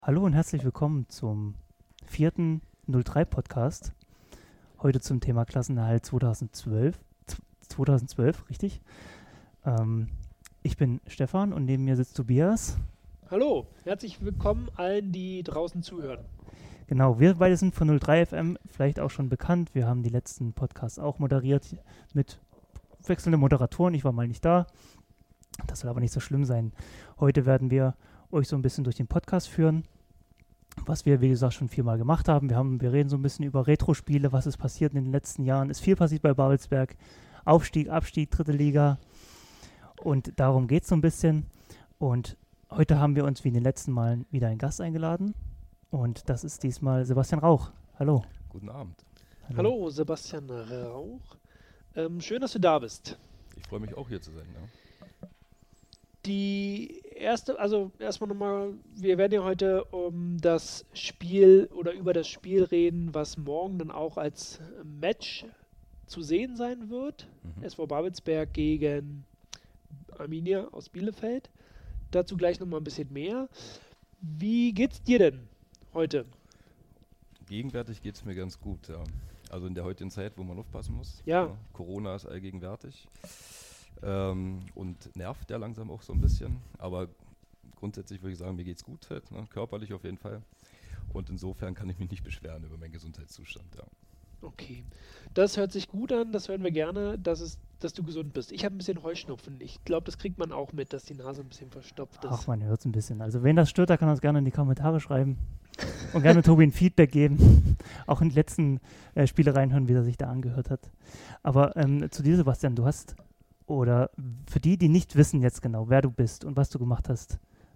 Hallo und herzlich willkommen zum vierten 03-Podcast. Heute zum Thema Klassenerhalt 2012, richtig? Ich bin Stefan und neben mir sitzt Tobias. Hallo, herzlich willkommen allen, die draußen zuhören. Genau, wir beide sind von 03 FM vielleicht auch schon bekannt. Wir haben die letzten Podcasts auch moderiert mit wechselnden Moderatoren. Ich war mal nicht da. Das soll aber nicht so schlimm sein. Heute werden wir euch so ein bisschen durch den Podcast führen, was wir, wie gesagt, schon 4-mal gemacht haben. Wir reden so ein bisschen über Retro-Spiele, was ist passiert in den letzten Jahren. Ist viel passiert bei Babelsberg. Aufstieg, Abstieg, dritte Liga. Und darum geht es so ein bisschen. Und heute haben wir uns wie in den letzten Malen wieder einen Gast eingeladen. Und das ist diesmal Sebastian Rauch. Hallo. Guten Abend. Hallo, Sebastian Rauch. Schön, dass du da bist. Ich freue mich auch hier zu sein. Ja. Die erste, also erstmal nochmal, wir werden ja heute um das Spiel oder über das Spiel reden, was morgen dann auch als Match zu sehen sein wird. SV Babelsberg gegen Arminia aus Bielefeld. Dazu gleich nochmal ein bisschen mehr. Wie geht's dir denn heute? Gegenwärtig geht es mir ganz gut, ja. Also in der heutigen Zeit, wo man aufpassen muss. Ja. Corona ist allgegenwärtig. Und nervt ja langsam auch so ein bisschen. Aber grundsätzlich würde ich sagen, mir geht's gut halt, ne? Körperlich auf jeden Fall. Und insofern kann ich mich nicht beschweren über meinen Gesundheitszustand, ja. Okay, das hört sich gut an, das hören wir gerne, dass du gesund bist. Ich habe ein bisschen Heuschnupfen. Ich glaube, das kriegt man auch mit, dass die Nase ein bisschen verstopft ist. Ach, man hört es ein bisschen. Also wen das stört, der kann das gerne in die Kommentare schreiben. Und gerne Tobi ein Feedback geben. Auch in die letzten Spiele reinhören, wie er sich da angehört hat. Aber zu dir, Sebastian, du hast, oder für die, die nicht wissen jetzt genau, wer du bist und was du gemacht hast,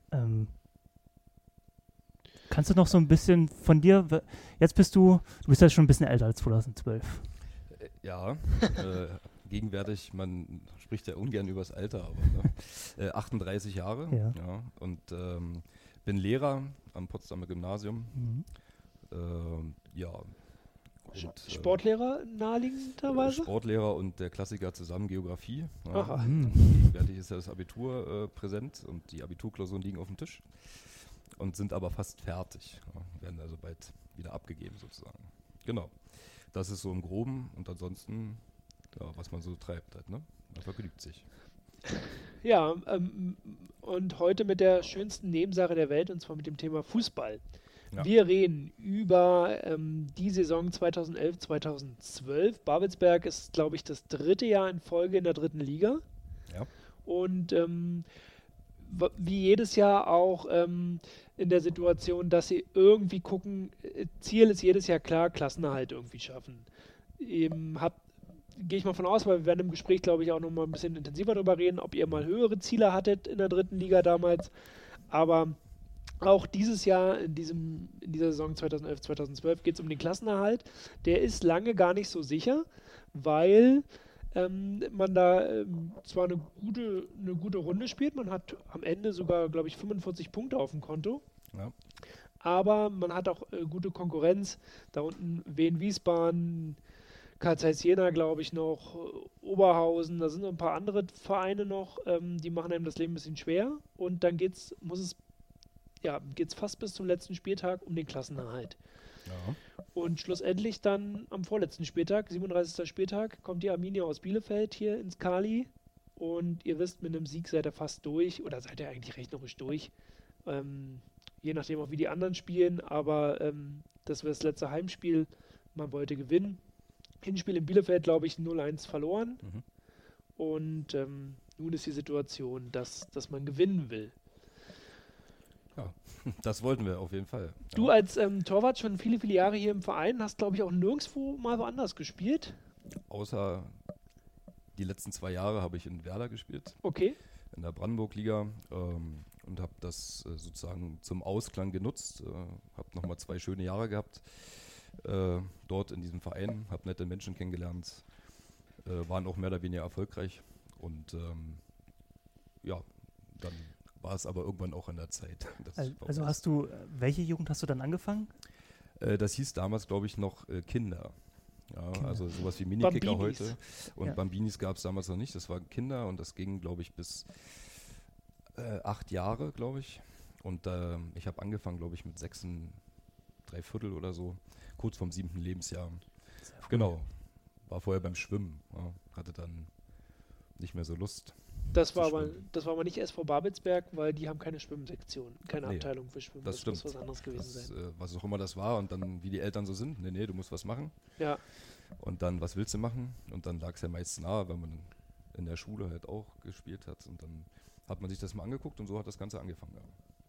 kannst du noch so ein bisschen von dir, jetzt bist du bist ja schon ein bisschen älter als 2012. Ja, gegenwärtig, man spricht ja ungern über das Alter, aber 38 Jahre, Ja. ja, und bin Lehrer am Potsdamer Gymnasium. Ja. Und, Sportlehrer naheliegenderweise? Sportlehrer und der Klassiker zusammen Geografie. Ja. Aha. Gegenwärtig ist ja das Abitur präsent und die Abiturklausuren liegen auf dem Tisch und sind aber fast fertig. Ja. Werden also bald wieder abgegeben sozusagen. Genau. Das ist so im Groben und ansonsten, ja, was man so treibt halt, ne? Man vergnügt sich. Ja, und heute mit der schönsten Nebensache der Welt, und zwar mit dem Thema Fußball. Ja. Wir reden über die Saison 2011, 2012. Babelsberg ist, glaube ich, das dritte Jahr in Folge in der dritten Liga. Ja. Und wie jedes Jahr auch in der Situation, dass sie irgendwie gucken, Ziel ist jedes Jahr klar, Klassenerhalt irgendwie schaffen. Gehe ich mal von aus, weil wir werden im Gespräch, glaube ich, auch noch mal ein bisschen intensiver darüber reden, ob ihr mal höhere Ziele hattet in der dritten Liga damals. Aber auch dieses Jahr, in dieser Saison 2011, 2012, geht es um den Klassenerhalt. Der ist lange gar nicht so sicher, weil man da zwar eine gute Runde spielt, man hat am Ende sogar, glaube ich, 45 Punkte auf dem Konto, Ja. aber man hat auch gute Konkurrenz. Da unten Wien-Wiesbaden, Karl Zeiss Jena, glaube ich, noch, Oberhausen, da sind noch ein paar andere Vereine noch, die machen einem das Leben ein bisschen schwer. Und dann geht's fast bis zum letzten Spieltag um den Klassenerhalt. Ja. Und schlussendlich dann am vorletzten Spieltag, 37. Spieltag, kommt die Arminia aus Bielefeld hier ins Kali. Und ihr wisst, mit einem Sieg seid ihr fast durch, oder seid ihr eigentlich rechnerisch durch. Je nachdem auch, wie die anderen spielen, aber das war das letzte Heimspiel, man wollte gewinnen. Hinspiel in Bielefeld, glaube ich, 0-1 verloren. Und nun ist die Situation, dass man gewinnen will. Ja, das wollten wir auf jeden Fall. Ja. Du als Torwart schon viele, viele Jahre hier im Verein, hast, glaube ich, auch nirgendwo mal woanders gespielt. Außer die letzten 2 Jahre habe ich in Werder gespielt, Okay. in der Brandenburg-Liga, und habe das sozusagen zum Ausklang genutzt. Habe nochmal 2 schöne Jahre gehabt dort in diesem Verein, habe nette Menschen kennengelernt, waren auch mehr oder weniger erfolgreich und ja, dann war es aber irgendwann auch an der Zeit. Also welche Jugend hast du dann angefangen? Das hieß damals, glaube ich, noch Kinder. Ja, also sowas wie Minikicker heute. Und Bambinis gab es damals noch nicht. Das waren Kinder und das ging, glaube ich, bis 8 Jahre, glaube ich. Und ich habe angefangen, glaube ich, mit 6,75 oder so, kurz vorm 7. Lebensjahr. Genau, war vorher beim Schwimmen, ja, hatte dann nicht mehr so Lust. Das war aber nicht SV Babelsberg, weil die haben keine Schwimmsektion, keine Nee, Abteilung für Schwimmen. Das stimmt. muss was anderes gewesen sein. Was auch immer das war und dann, wie die Eltern so sind, nee, du musst was machen. Ja, Und dann, was willst du machen? Und dann lag es ja meist nahe, wenn man in der Schule halt auch gespielt hat. Und dann hat man sich das mal angeguckt und so hat das Ganze angefangen. Ja.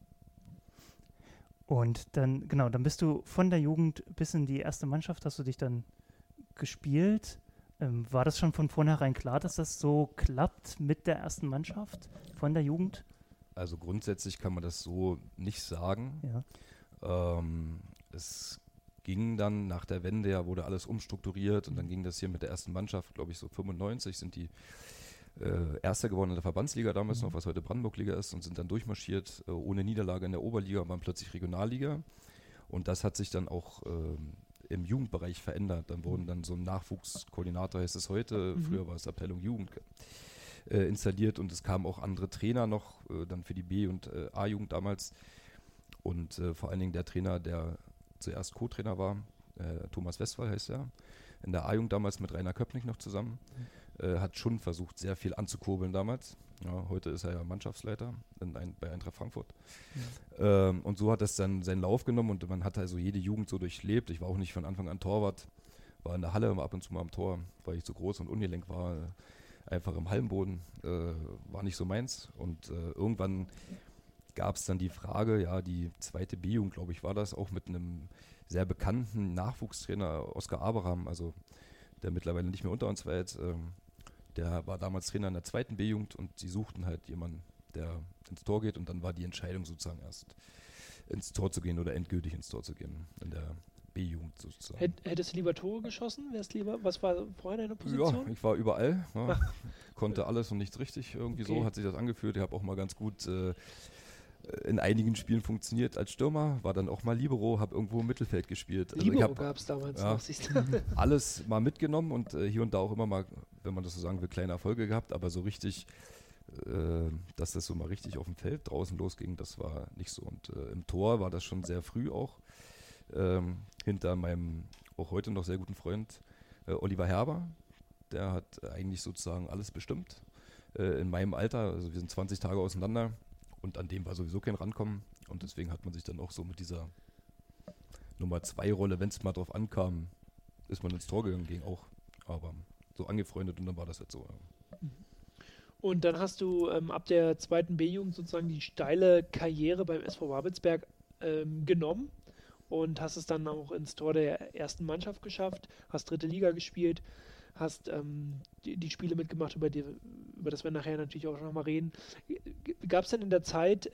Und dann, genau, dann bist du von der Jugend bis in die erste Mannschaft, hast du dich dann gespielt. War das schon von vornherein klar, dass das so klappt mit der ersten Mannschaft von der Jugend? Also grundsätzlich kann man das so nicht sagen. Ja. Es ging dann nach der Wende, ja, wurde alles umstrukturiert und dann ging das hier mit der ersten Mannschaft, glaube ich, so 95 sind die Erster geworden in der Verbandsliga damals noch, was heute Brandenburg-Liga ist, und sind dann durchmarschiert, ohne Niederlage in der Oberliga und waren plötzlich Regionalliga. Und das hat sich dann auch im Jugendbereich verändert. Dann wurden dann so ein Nachwuchskoordinator, heißt es heute, früher war es Abteilung Jugend, installiert und es kamen auch andere Trainer noch, dann für die B- und A-Jugend damals. Und vor allen Dingen der Trainer, der zuerst Co-Trainer war, Thomas Westphal heißt er, in der A-Jugend damals mit Rainer Köpnick noch zusammen, hat schon versucht, sehr viel anzukurbeln damals. Ja, heute ist er ja Mannschaftsleiter bei Eintracht Frankfurt. Und so hat das dann seinen Lauf genommen und man hat also jede Jugend so durchlebt. Ich war auch nicht von Anfang an Torwart, war in der Halle ab und zu mal am Tor, weil ich zu groß und ungelenk war, einfach im Hallenboden, war nicht so meins. Und irgendwann gab es dann die Frage, ja, die zweite B-Jugend, glaube ich, war das, auch mit einem sehr bekannten Nachwuchstrainer, Oskar Abraham, also der mittlerweile nicht mehr unter uns war jetzt, der war damals Trainer in der zweiten B-Jugend und sie suchten halt jemanden, der ins Tor geht und dann war die Entscheidung sozusagen erst ins Tor zu gehen oder endgültig ins Tor zu gehen in der B-Jugend sozusagen. Hättest du lieber Tore geschossen? Was war vorher deine Position? Ja, ich war überall, ja, konnte alles und nichts richtig, irgendwie Okay. so hat sich das angefühlt. Ich habe auch mal ganz gut in einigen Spielen funktioniert als Stürmer, war dann auch mal Libero, habe irgendwo im Mittelfeld gespielt. Also Libero ich gab es damals ja, noch, siehst du. alles mal mitgenommen und hier und da auch immer mal, wenn man das so sagen will, kleine Erfolge gehabt, aber so richtig, dass das so mal richtig auf dem Feld draußen losging, das war nicht so. Und im Tor war das schon sehr früh auch, hinter meinem auch heute noch sehr guten Freund Oliver Herber, der hat eigentlich sozusagen alles bestimmt. In meinem Alter, also wir sind 20 Tage auseinander und an dem war sowieso kein Rankommen und deswegen hat man sich dann auch so mit dieser Nummer 2 Rolle, wenn es mal drauf ankam, ist man ins Tor gegangen, ging auch, aber so angefreundet und dann war das halt so. Ja. Und dann hast du ab der zweiten B-Jugend sozusagen die steile Karriere beim SV Babelsberg genommen und hast es dann auch ins Tor der ersten Mannschaft geschafft, hast dritte Liga gespielt, hast die Spiele mitgemacht, über das wir nachher natürlich auch noch mal reden. Gab es denn in der Zeit,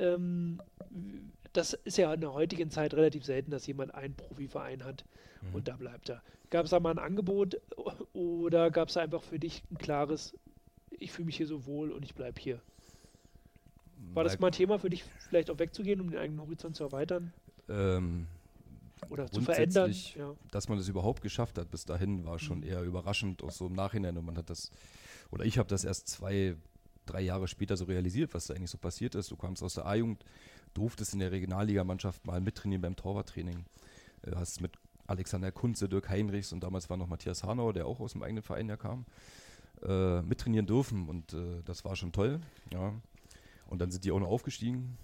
das ist ja in der heutigen Zeit relativ selten, dass jemand einen Profiverein hat und da bleibt er. Gab es da mal ein Angebot oder gab es da einfach für dich ein klares, ich fühle mich hier so wohl und ich bleibe hier? War das mal ein Thema für dich, vielleicht auch wegzugehen, um den eigenen Horizont zu erweitern? Oder zu verändern? Grundsätzlich, dass man das überhaupt geschafft hat bis dahin, war schon eher überraschend, auch so im Nachhinein. Und man hat das, oder ich habe das erst 2-3 Jahre später so realisiert, was da eigentlich so passiert ist. Du kamst aus der A-Jugend, durftest in der Regionalligamannschaft mal mittrainieren beim Torwarttraining. Hast mit Alexander Kunze, Dirk Heinrichs und damals war noch Matthias Hanau, der auch aus dem eigenen Verein ja kam, mittrainieren dürfen. Und das war schon toll. Ja. Und dann sind die auch noch aufgestiegen.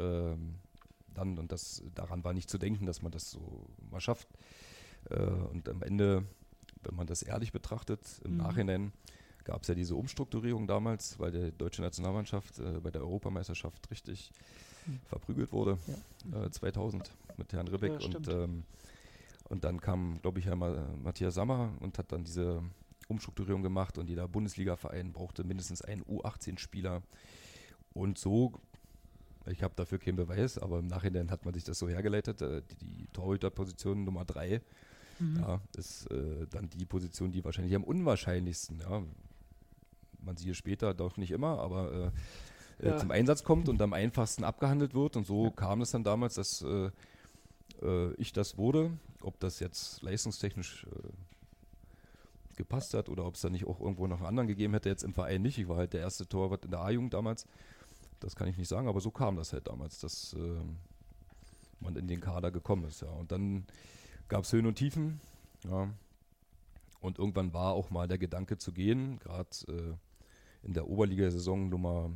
Und daran war nicht zu denken, dass man das so mal schafft. Und am Ende, wenn man das ehrlich betrachtet, im Nachhinein gab es ja diese Umstrukturierung damals, weil die deutsche Nationalmannschaft bei der Europameisterschaft richtig verprügelt wurde, 2000 mit Herrn Ribbeck. Ja, und dann kam, glaube ich, Herr Matthias Sammer und hat dann diese Umstrukturierung gemacht und jeder Bundesliga-Verein brauchte mindestens einen U18-Spieler. Und so, ich habe dafür keinen Beweis, aber im Nachhinein hat man sich das so hergeleitet, die Torhüterposition Nummer 3 ist dann die Position, die wahrscheinlich am unwahrscheinlichsten, man sieht später, doch nicht immer, aber zum Einsatz kommt und am einfachsten abgehandelt wird. Und so kam es dann damals, dass ich das wurde, ob das jetzt leistungstechnisch gepasst hat oder ob es da nicht auch irgendwo noch einen anderen gegeben hätte, jetzt im Verein nicht. Ich war halt der erste Torwart in der A-Jugend damals. das kann ich nicht sagen, aber so kam das halt damals, dass man in den Kader gekommen ist. Ja. Und dann gab es Höhen und Tiefen. Ja. Und irgendwann war auch mal der Gedanke zu gehen, gerade in der Oberliga-Saison Nummer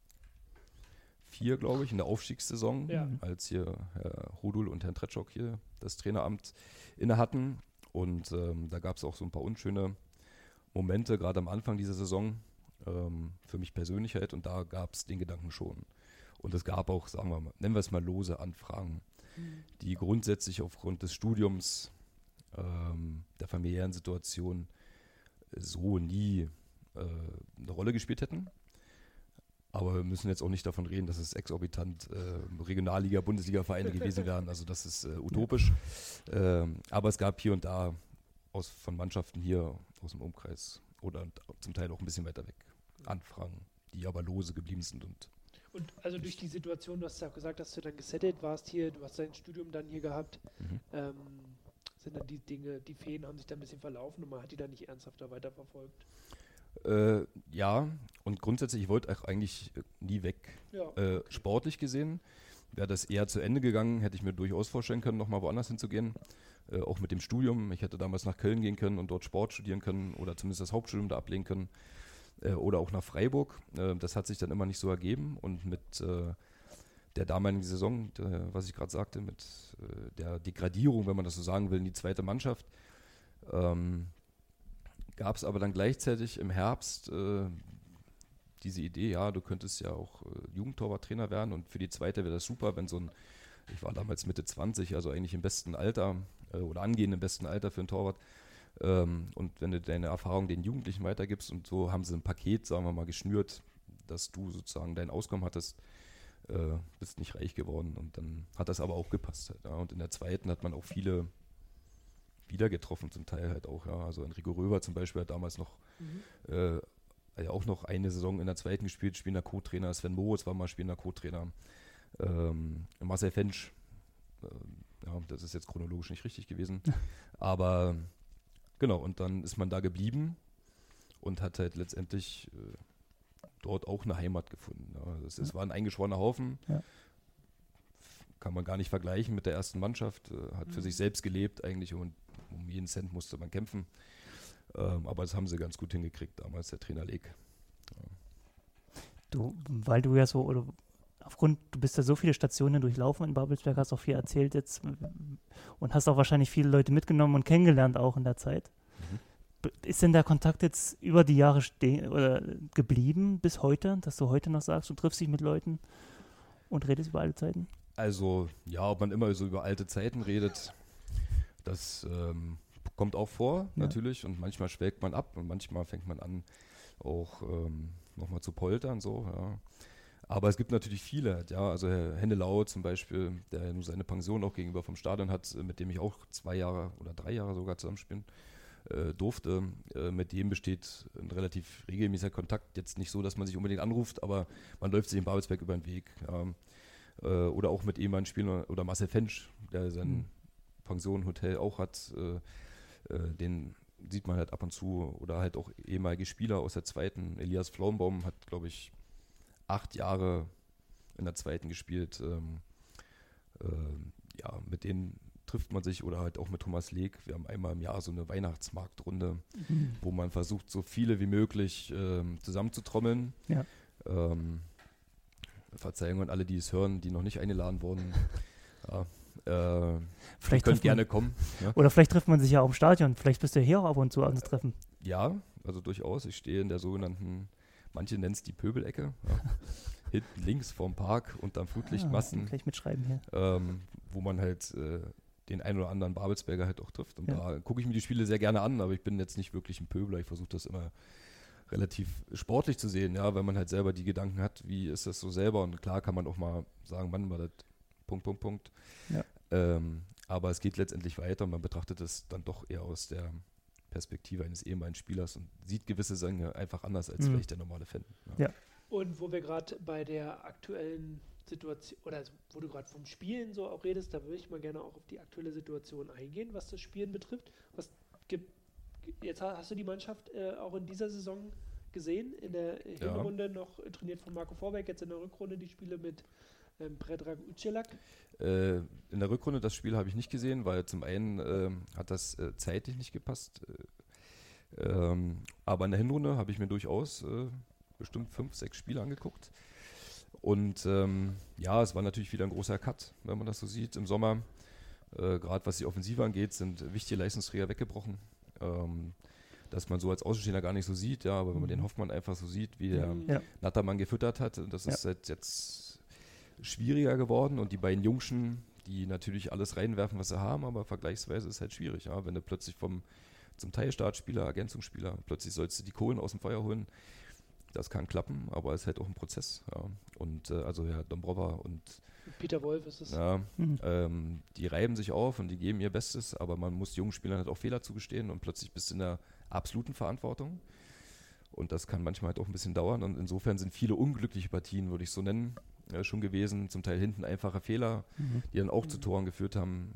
4, glaube ich, in der Aufstiegssaison, als hier Herr Hodul und Herrn Tretschok hier das Traineramt inne hatten. Und da gab es auch so ein paar unschöne Momente, gerade am Anfang dieser Saison, für mich persönlich halt. Und da gab es den Gedanken schon. Und es gab auch, sagen wir mal, nennen wir es mal lose Anfragen, die grundsätzlich aufgrund des Studiums, der familiären Situation so nie eine Rolle gespielt hätten. Aber wir müssen jetzt auch nicht davon reden, dass es exorbitant Regionalliga, Bundesliga-Vereine gewesen wären. Also das ist utopisch. Aber es gab hier und da von Mannschaften hier aus dem Umkreis oder zum Teil auch ein bisschen weiter weg Anfragen, die aber lose geblieben sind. Und also durch die Situation, du hast ja auch gesagt, dass du dann gesettelt warst hier, du hast dein Studium dann hier gehabt, sind dann die Dinge, die Fäden haben sich dann ein bisschen verlaufen und man hat die dann nicht ernsthafter weiterverfolgt. Ja, und grundsätzlich, ich wollte eigentlich nie weg. Ja, okay. Sportlich gesehen wäre das eher zu Ende gegangen, hätte ich mir durchaus vorstellen können, nochmal woanders hinzugehen. Auch mit dem Studium. Ich hätte damals nach Köln gehen können und dort Sport studieren können oder zumindest das Hauptstudium da ablegen können. Oder auch nach Freiburg. Das hat sich dann immer nicht so ergeben. Und mit der damaligen Saison, was ich gerade sagte, mit der Degradierung, wenn man das so sagen will, in die zweite Mannschaft, gab es aber dann gleichzeitig im Herbst diese Idee, ja, du könntest ja auch Jugendtorwarttrainer werden und für die zweite wäre das super, wenn ich war damals Mitte 20, also eigentlich im besten Alter oder angehend im besten Alter für einen Torwart, und wenn du deine Erfahrung den Jugendlichen weitergibst und so haben sie ein Paket, sagen wir mal, geschnürt, dass du sozusagen dein Auskommen hattest, bist nicht reich geworden und dann hat das aber auch gepasst halt, ja. Und in der zweiten hat man auch viele wieder getroffen, zum Teil halt auch, ja. Also Enrico Röber zum Beispiel hat damals noch ja auch noch eine Saison in der zweiten gespielt, spielender Co-Trainer. Sven Moritz war mal spielender Co-Trainer. Marcel Fensch, ja, das ist jetzt chronologisch nicht richtig gewesen, aber genau, und dann ist man da geblieben und hat halt letztendlich dort auch eine Heimat gefunden. Ja. Es war ein eingeschworener Haufen, kann man gar nicht vergleichen mit der ersten Mannschaft, hat für sich selbst gelebt eigentlich und um jeden Cent musste man kämpfen. Aber das haben sie ganz gut hingekriegt, damals der Trainer Leg. Ja. Weil du ja so, oder du bist ja so viele Stationen durchlaufen in Babelsberg, hast auch viel erzählt jetzt und hast auch wahrscheinlich viele Leute mitgenommen und kennengelernt auch in der Zeit. Ist denn der Kontakt jetzt über die Jahre geblieben bis heute, dass du heute noch sagst, du triffst dich mit Leuten und redest über alte Zeiten? Also ja, ob man immer so über alte Zeiten redet, das kommt auch vor, natürlich, und manchmal schwelgt man ab und manchmal fängt man an, auch nochmal zu poltern, so, ja. Aber es gibt natürlich viele, ja, also Herr Hennelau zum Beispiel, der nur seine Pension auch gegenüber vom Stadion hat, mit dem ich auch 2 Jahre oder 3 Jahre sogar zusammenspielen durfte. Mit dem besteht ein relativ regelmäßiger Kontakt, jetzt nicht so, dass man sich unbedingt anruft, aber man läuft sich in Babelsberg über den Weg. Ja. Oder auch mit ehemaligen Spielern, oder Marcel Fensch, der sein Pension, Hotel auch hat, den sieht man halt ab und zu, oder halt auch ehemalige Spieler aus der zweiten. Elias Flaumbaum hat, glaube ich, 8 Jahre in der zweiten gespielt. Ja, mit denen trifft man sich, oder halt auch mit Thomas Leg. Wir haben einmal im Jahr so eine Weihnachtsmarktrunde, wo man versucht, so viele wie möglich zusammenzutrommeln. Ja. Verzeihung an alle, die es hören, die noch nicht eingeladen wurden. Ja. Vielleicht könnt gerne kommen. Ja. Oder vielleicht trifft man sich ja auch im Stadion. Vielleicht bist du hier auch ab und zu anzutreffen. Ja, also durchaus. Ich stehe in der sogenannten, manche nennen es die Pöbelecke, ja. Hinten links vorm Park unterm Flutlichtmasten. Kann ich mitschreiben hier. Wo man halt den einen oder anderen Babelsberger halt auch trifft. Und da gucke ich mir die Spiele sehr gerne an, aber ich bin jetzt nicht wirklich ein Pöbler. Ich versuche das immer relativ sportlich zu sehen, ja, weil man halt selber die Gedanken hat, wie ist das so selber. Und klar kann man auch mal sagen, wann war das Punkt. Ja. Aber es geht letztendlich weiter und man betrachtet es dann doch eher aus der Perspektive eines ehemaligen Spielers und sieht gewisse Dinge einfach anders als vielleicht der normale Fan. Ja. Und wo wir gerade bei der aktuellen Situation, oder wo du gerade vom Spielen so auch redest, da würde ich mal gerne auch auf die aktuelle Situation eingehen, was das Spielen betrifft. Jetzt hast du die Mannschaft auch in dieser Saison gesehen. In der Hinrunde noch trainiert von Marco Vorbeck, jetzt in der Rückrunde die Spiele mit Predrag Uccelak. In der Rückrunde das Spiel habe ich nicht gesehen, weil zum einen hat das zeitlich nicht gepasst. Aber in der Hinrunde habe ich mir durchaus bestimmt 5, 6 Spiele angeguckt. Und es war natürlich wieder ein großer Cut, wenn man das so sieht im Sommer. Gerade was die Offensive angeht, sind wichtige Leistungsträger weggebrochen. Dass man so als Außenstehender gar nicht so sieht, ja, aber wenn man den Hoffmann einfach so sieht, wie der Nattermann gefüttert hat, das ist jetzt schwieriger geworden. Und die beiden Jungschen, die natürlich alles reinwerfen, was sie haben, aber vergleichsweise ist halt schwierig, ja, wenn du plötzlich zum Teil Startspieler, Ergänzungsspieler, plötzlich sollst du die Kohlen aus dem Feuer holen. Das kann klappen, aber es ist halt auch ein Prozess. Ja. Und also Herr Dombrova und Peter Wolf ist es. Ja, die reiben sich auf und die geben ihr Bestes, aber man muss jungen Spielern halt auch Fehler zugestehen und plötzlich bist du in der absoluten Verantwortung. Und das kann manchmal halt auch ein bisschen dauern. Und insofern sind viele unglückliche Partien, würde ich so nennen, schon gewesen. Zum Teil hinten einfache Fehler, die dann auch zu Toren geführt haben.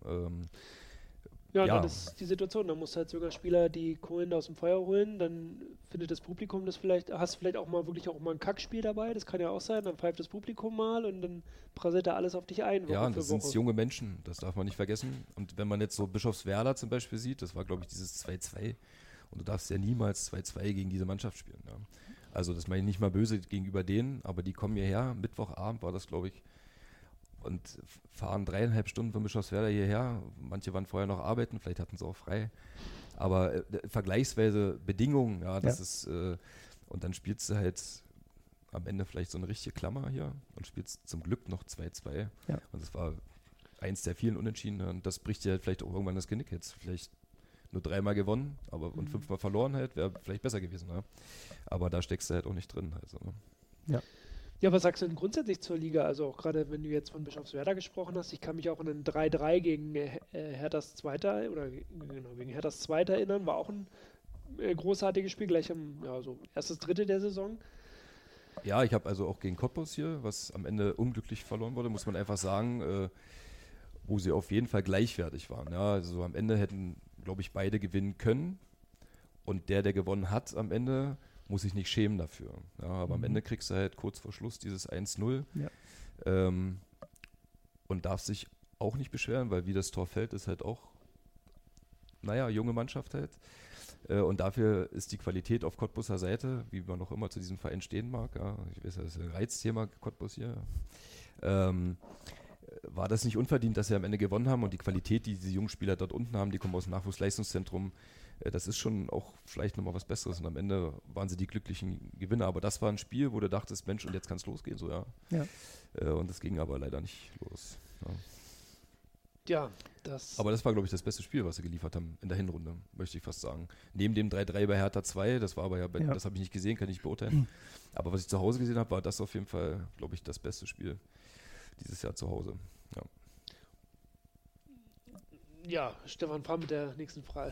Dann ist die Situation, da musst du halt sogar Spieler die Kohlen aus dem Feuer holen, dann findet das Publikum das vielleicht, hast du vielleicht auch mal ein Kackspiel dabei, das kann ja auch sein, dann pfeift das Publikum mal und dann prasselt da alles auf dich ein. Ja, und das sind junge Menschen, das darf man nicht vergessen. Und wenn man jetzt so Bischofswerda zum Beispiel sieht, das war glaube ich dieses 2-2 und du darfst ja niemals 2-2 gegen diese Mannschaft spielen. Ja. Also das meine ich nicht mal böse gegenüber denen, aber die kommen hierher, Mittwochabend war das glaube ich, und fahren 3,5 Stunden von Bischofswerda hierher. Manche waren vorher noch arbeiten, vielleicht hatten sie auch frei. Aber vergleichsweise Bedingungen, ist, und dann spielst du halt am Ende vielleicht so eine richtige Klammer hier und spielst zum Glück noch 2-2. Ja. Und das war eins der vielen Unentschieden. Und das bricht dir halt vielleicht auch irgendwann das Genick. Jetzt vielleicht nur 3-mal gewonnen, und 5-mal verloren halt, wäre vielleicht besser gewesen. Ne? Aber da steckst du halt auch nicht drin. Also, ne? Ja. Ja, was sagst du denn grundsätzlich zur Liga? Also auch gerade, wenn du jetzt von Bischofswerda gesprochen hast, ich kann mich auch an ein 3-3 gegen Herthas Zweiter gegen Herthas Zweiter erinnern, war auch ein großartiges Spiel, gleich erstes Drittel der Saison. Ja, ich habe also auch gegen Cottbus hier, was am Ende unglücklich verloren wurde, muss man einfach sagen, wo sie auf jeden Fall gleichwertig waren. Ja, also am Ende hätten, glaube ich, beide gewinnen können und der gewonnen hat am Ende, muss sich nicht schämen dafür. Ja, aber am Ende kriegst du halt kurz vor Schluss dieses 1-0 und darfst sich auch nicht beschweren, weil wie das Tor fällt, ist halt auch, junge Mannschaft halt. Und dafür ist die Qualität auf Cottbuser Seite, wie man noch immer zu diesem Verein stehen mag, ich weiß, das ist ein Reizthema, Cottbus hier, war das nicht unverdient, dass sie am Ende gewonnen haben und die Qualität, die diese jungen Spieler dort unten haben, die kommen aus dem Nachwuchsleistungszentrum, das ist schon auch vielleicht nochmal was Besseres und am Ende waren sie die glücklichen Gewinner, aber das war ein Spiel, wo du dachtest, Mensch, und jetzt kann es losgehen, so und das ging aber leider nicht los. Aber das war, glaube ich, das beste Spiel, was sie geliefert haben in der Hinrunde, möchte ich fast sagen. Neben dem 3-3 bei Hertha 2, das war aber das habe ich nicht gesehen, kann ich nicht beurteilen, aber was ich zu Hause gesehen habe, war das auf jeden Fall, glaube ich, das beste Spiel dieses Jahr zu Hause. Ja, Stefan, fahr mit der nächsten Frage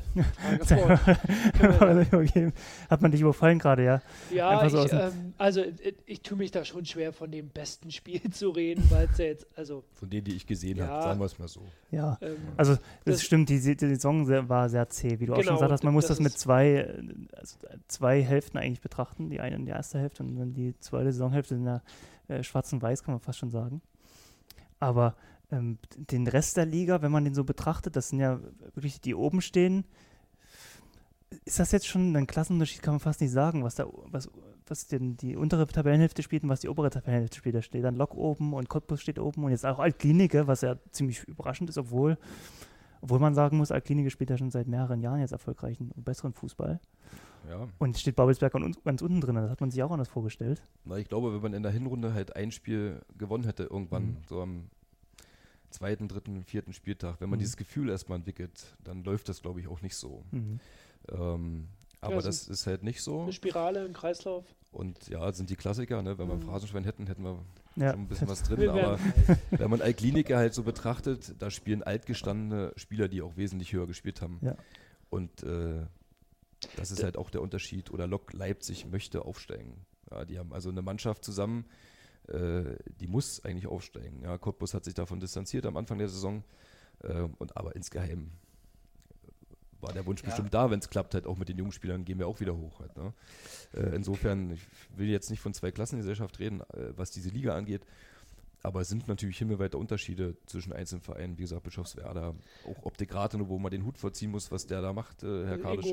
okay. Hat man dich überfallen gerade, ja? Ja, ich tue mich da schon schwer, von dem besten Spiel zu reden, weil es ja jetzt, von denen, die ich gesehen habe, sagen wir es mal so. Ja, also das stimmt, die Saison war sehr zäh, wie du auch schon gesagt hast. Man muss das mit zwei Hälften eigentlich betrachten, die eine in der ersten Hälfte und dann die zweite Saisonhälfte in der schwarz und weiß, kann man fast schon sagen. Aber den Rest der Liga, wenn man den so betrachtet, das sind ja wirklich die, die oben stehen. Ist das jetzt schon ein Klassenunterschied, kann man fast nicht sagen, was denn die untere Tabellenhälfte spielt und was die obere Tabellenhälfte spielt. Da steht dann Lok oben und Cottbus steht oben und jetzt auch Altklinike, was ja ziemlich überraschend ist, obwohl man sagen muss, Altklinike spielt ja schon seit mehreren Jahren jetzt erfolgreichen und besseren Fußball. Ja. Und steht Babelsberg ganz unten drin, das hat man sich auch anders vorgestellt. Ich glaube, wenn man in der Hinrunde halt ein Spiel gewonnen hätte, irgendwann so am 2., 3., 4. Spieltag, wenn man dieses Gefühl erstmal entwickelt, dann läuft das, glaube ich, auch nicht so. Aber das ist halt nicht so. Eine Spirale, ein Kreislauf. Und sind die Klassiker, ne? Wenn wir Phrasenschwein hätten wir schon ein bisschen was drin. Aber wenn man Altklinike halt so betrachtet, da spielen altgestandene Spieler, die auch wesentlich höher gespielt haben. Ja. Und das ist halt auch der Unterschied. Oder Lok Leipzig möchte aufsteigen. Ja, die haben also eine Mannschaft zusammen, die muss eigentlich aufsteigen. Ja, Cottbus hat sich davon distanziert am Anfang der Saison, aber insgeheim war der Wunsch bestimmt da, wenn es klappt, halt auch mit den jungen Spielern gehen wir auch wieder hoch. Halt, ne? Insofern, ich will jetzt nicht von Zweiklassengesellschaft reden, was diese Liga angeht, aber es sind natürlich himmelweite Unterschiede zwischen einzelnen Vereinen, wie gesagt, Bischofswerda, auch Optik Rathenow, wo man den Hut vorziehen muss, was der da macht, Herr Kadisch.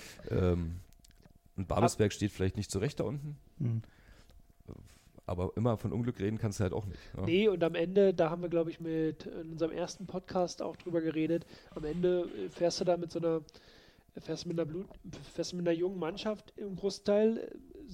Und Babelsberg steht vielleicht nicht zurecht da unten. Aber immer von Unglück reden kannst du halt auch nicht. Ja. Nee, und am Ende, da haben wir, glaube ich, in unserem ersten Podcast auch drüber geredet, am Ende fährst du da mit einer jungen Mannschaft im Großteil,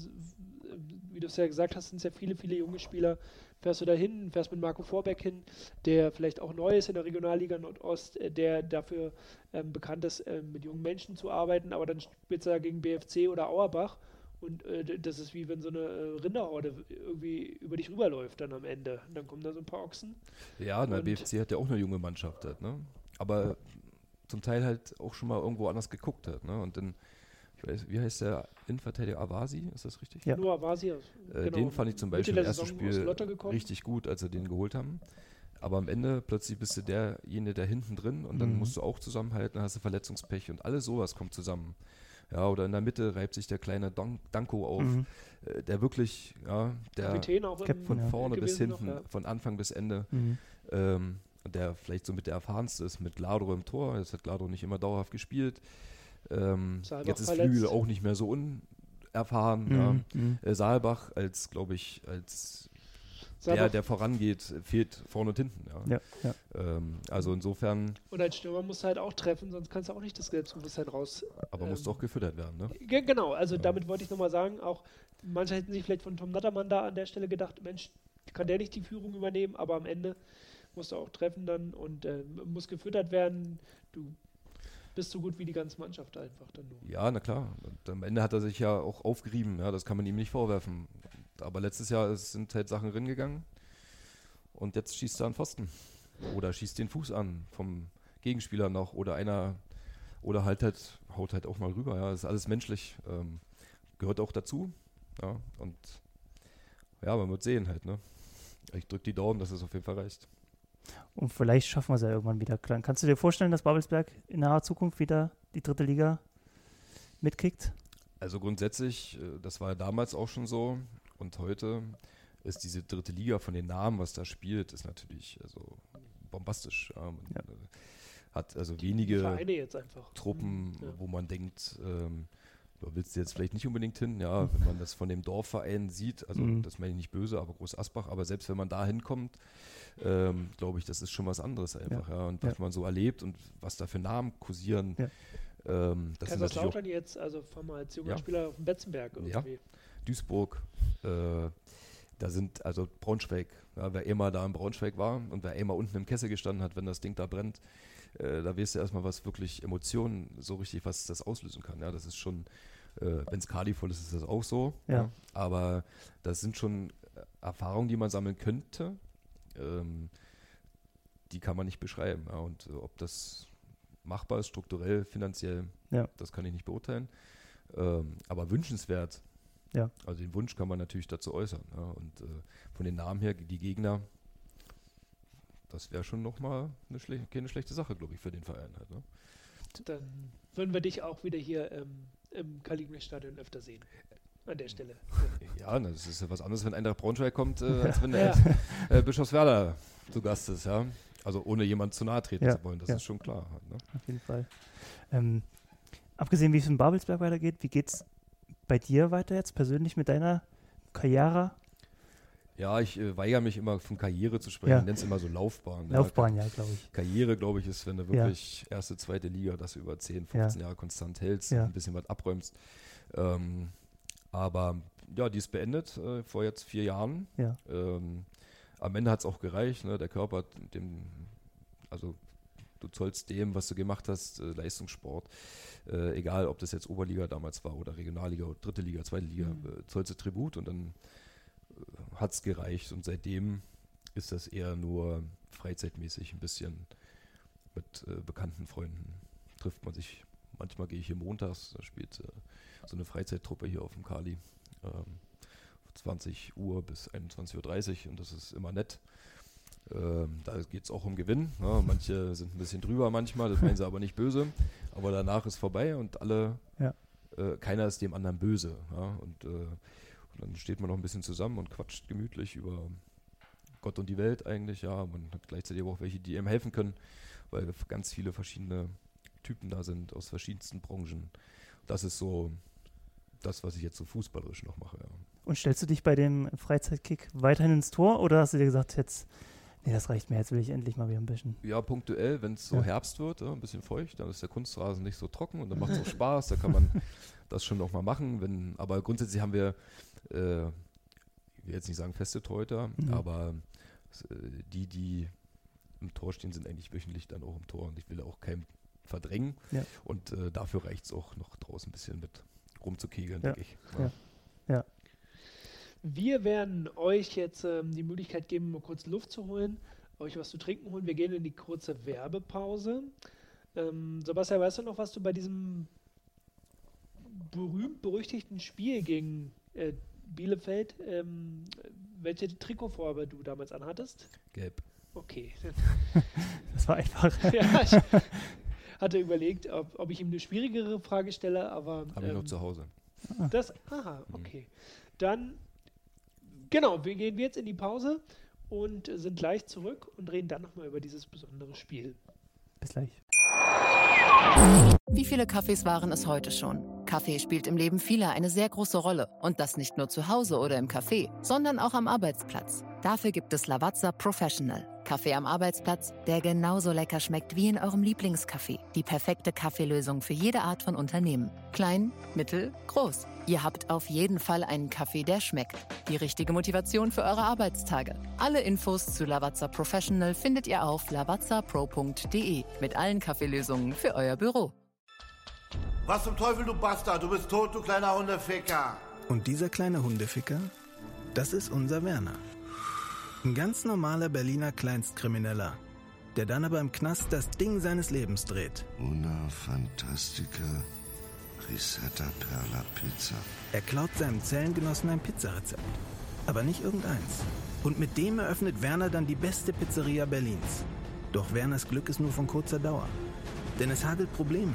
wie du es ja gesagt hast, sind es ja viele, viele junge Spieler, fährst du da hin, fährst mit Marco Vorbeck hin, der vielleicht auch neu ist in der Regionalliga Nordost, der dafür bekannt ist, mit jungen Menschen zu arbeiten, aber dann spielst du da gegen BFC oder Auerbach. Und das ist wie wenn so eine Rinderhorde irgendwie über dich rüberläuft dann am Ende. Und dann kommen da so ein paar Ochsen. Ja, der BFC hat ja auch eine junge Mannschaft halt, ne? Aber zum Teil halt auch schon mal irgendwo anders geguckt hat, ne? Und dann, ich weiß, wie heißt der Innenverteidiger? Avasi, ist das richtig? Ja. Nur Avasi. Genau. Den fand ich zum Beispiel im ersten Spiel richtig gut, als sie den geholt haben. Aber am Ende plötzlich bist du derjenige, der hinten drin und dann musst du auch zusammenhalten, dann hast du Verletzungspech und alles sowas kommt zusammen. Ja, oder in der Mitte reibt sich der kleine Danko auf, der wirklich, der Kapitän auch von vorne bis hinten, von Anfang bis Ende, der vielleicht so mit der erfahrenste ist, mit Gladro im Tor. Jetzt hat Gladro nicht immer dauerhaft gespielt. Jetzt ist Flügel auch nicht mehr so unerfahren. Saalbach als, glaube ich, der vorangeht, fehlt vorne und hinten. Also insofern. Und als Stürmer musst du halt auch treffen, sonst kannst du auch nicht das Selbstbewusstsein raus. Aber musst auch gefüttert werden, ne? Genau, also damit wollte ich nochmal sagen, auch manche hätten sich vielleicht von Tom Nattermann da an der Stelle gedacht, Mensch, kann der nicht die Führung übernehmen, aber am Ende musst du auch treffen dann und muss gefüttert werden. Du bist so gut wie die ganze Mannschaft einfach dann nur. Ja, na klar. Und am Ende hat er sich ja auch aufgerieben, ja, das kann man ihm nicht vorwerfen. Aber letztes Jahr sind halt Sachen reingegangen und jetzt schießt er an Pfosten. Oder schießt den Fuß an vom Gegenspieler noch oder oder haut halt auch mal rüber. Ja, das ist alles menschlich. Gehört auch dazu. Ja, und ja, man wird sehen halt, ne? Ich drücke die Daumen, dass es auf jeden Fall reicht. Und vielleicht schaffen wir es ja irgendwann wieder. Kannst du dir vorstellen, dass Babelsberg in naher Zukunft wieder die 3. Liga mitkriegt? Also grundsätzlich, das war ja damals auch schon so. Und heute ist diese 3. Liga von den Namen, was da spielt, ist natürlich bombastisch. Ja. Man hat also wenige jetzt einfach Truppen, wo man denkt, da willst du jetzt vielleicht nicht unbedingt hin. Ja, wenn man das von dem Dorfverein sieht, also das meine ich nicht böse, aber Groß Asbach, aber selbst wenn man da hinkommt, glaube ich, das ist schon was anderes einfach. Ja. Und was man so erlebt und was da für Namen kursieren. Ja. Das Kaiserslautern jetzt, also fahren wir als junger Spieler auf den Betzenberg irgendwie. Ja. Duisburg, da sind also Braunschweig, wer immer da in Braunschweig war und wer immer unten im Kessel gestanden hat, wenn das Ding da brennt, da weißt du erstmal, was wirklich Emotionen so richtig, was das auslösen kann. Ja, das ist schon, wenn es voll ist, ist das auch so. Ja. Aber das sind schon Erfahrungen, die man sammeln könnte, die kann man nicht beschreiben. Ja, und ob das machbar ist, strukturell, finanziell, das kann ich nicht beurteilen. Aber wünschenswert. Ja. Also den Wunsch kann man natürlich dazu äußern. Ja. Und von den Namen her, die Gegner, das wäre schon nochmal keine schlechte Sache, glaube ich, für den Verein. Halt, ne? Dann würden wir dich auch wieder hier im Karl-Liebknecht-Stadion öfter sehen. An der Stelle. Ja, das ist ja was anderes, wenn Eintracht Braunschweig kommt, als wenn Bischofswerda zu Gast ist. Ja? Also ohne jemand zu nahe treten zu wollen, das ist schon klar. Halt, ne? Auf jeden Fall. Abgesehen, wie es in Babelsberg weitergeht, wie geht es bei dir weiter jetzt persönlich mit deiner Karriere? Ja, ich weigere mich immer von Karriere zu sprechen, ich nenne es immer so Laufbahn. Laufbahn, glaube ich. Karriere, glaube ich, ist, wenn du wirklich erste, zweite Liga das über 10, 15 Jahre konstant hältst, ein bisschen was abräumst. Aber ja, die ist beendet vor jetzt 4 Jahren. Ja. Am Ende hat es auch gereicht, ne? Der Körper, also du zollst dem, was du gemacht hast, Leistungssport, egal ob das jetzt Oberliga damals war oder Regionalliga oder 3. Liga, 2. Liga, zollst du Tribut und dann hat es gereicht und seitdem ist das eher nur freizeitmäßig ein bisschen mit bekannten Freunden trifft man sich. Manchmal gehe ich hier montags, da spielt so eine Freizeittruppe hier auf dem Kali 20 Uhr bis 21.30 Uhr und das ist immer nett. Da geht es auch um Gewinn. Ne? Manche sind ein bisschen drüber manchmal, das meinen sie aber nicht böse. Aber danach ist vorbei und keiner ist dem anderen böse. Ja? Und dann steht man noch ein bisschen zusammen und quatscht gemütlich über Gott und die Welt eigentlich. Ja, man hat gleichzeitig auch welche, die einem helfen können, weil ganz viele verschiedene Typen da sind aus verschiedensten Branchen. Das ist so das, was ich jetzt so fußballerisch noch mache. Ja. Und stellst du dich bei dem Freizeitkick weiterhin ins Tor oder hast du dir gesagt, jetzt, nee, das reicht mir, jetzt will ich endlich mal wieder ein bisschen? Ja, punktuell, wenn es so Herbst wird, ein bisschen feucht, dann ist der Kunstrasen nicht so trocken und dann macht es auch Spaß, da kann man das schon auch mal machen. Aber grundsätzlich haben wir, ich will jetzt nicht sagen feste Torhüter, aber die im Tor stehen, sind eigentlich wöchentlich dann auch im Tor und ich will auch keinen verdrängen und dafür reicht es auch noch draußen ein bisschen mit rumzukegeln, denke ich. Ja. Wir werden euch jetzt die Möglichkeit geben, mal kurz Luft zu holen, euch was zu trinken holen. Wir gehen in die kurze Werbepause. Sebastian, weißt du noch, was du bei diesem berühmt-berüchtigten Spiel gegen Bielefeld, welche Trikotfarbe du damals anhattest? Gelb. Okay. Das war einfach. Ja, ich hatte überlegt, ob ich ihm eine schwierigere Frage stelle, aber... Habe ich noch zu Hause. Okay. Dann, genau, wir gehen jetzt in die Pause und sind gleich zurück und reden dann nochmal über dieses besondere Spiel. Bis gleich. Wie viele Kaffees waren es heute schon? Kaffee spielt im Leben vieler eine sehr große Rolle. Und das nicht nur zu Hause oder im Café, sondern auch am Arbeitsplatz. Dafür gibt es Lavazza Professional. Kaffee am Arbeitsplatz, der genauso lecker schmeckt wie in eurem Lieblingscafé. Die perfekte Kaffeelösung für jede Art von Unternehmen. Klein, mittel, groß. Ihr habt auf jeden Fall einen Kaffee, der schmeckt. Die richtige Motivation für eure Arbeitstage. Alle Infos zu Lavazza Professional findet ihr auf lavazzapro.de mit allen Kaffeelösungen für euer Büro. Was zum Teufel, du Bastard? Du bist tot, du kleiner Hundeficker. Und dieser kleine Hundeficker, das ist unser Werner. Ein ganz normaler Berliner Kleinstkrimineller, der dann aber im Knast das Ding seines Lebens dreht. Una Fantastica Risetta Perla Pizza. Er klaut seinem Zellengenossen ein Pizzarezept. Aber nicht irgendeins. Und mit dem eröffnet Werner dann die beste Pizzeria Berlins. Doch Werners Glück ist nur von kurzer Dauer. Denn es hagelt Probleme.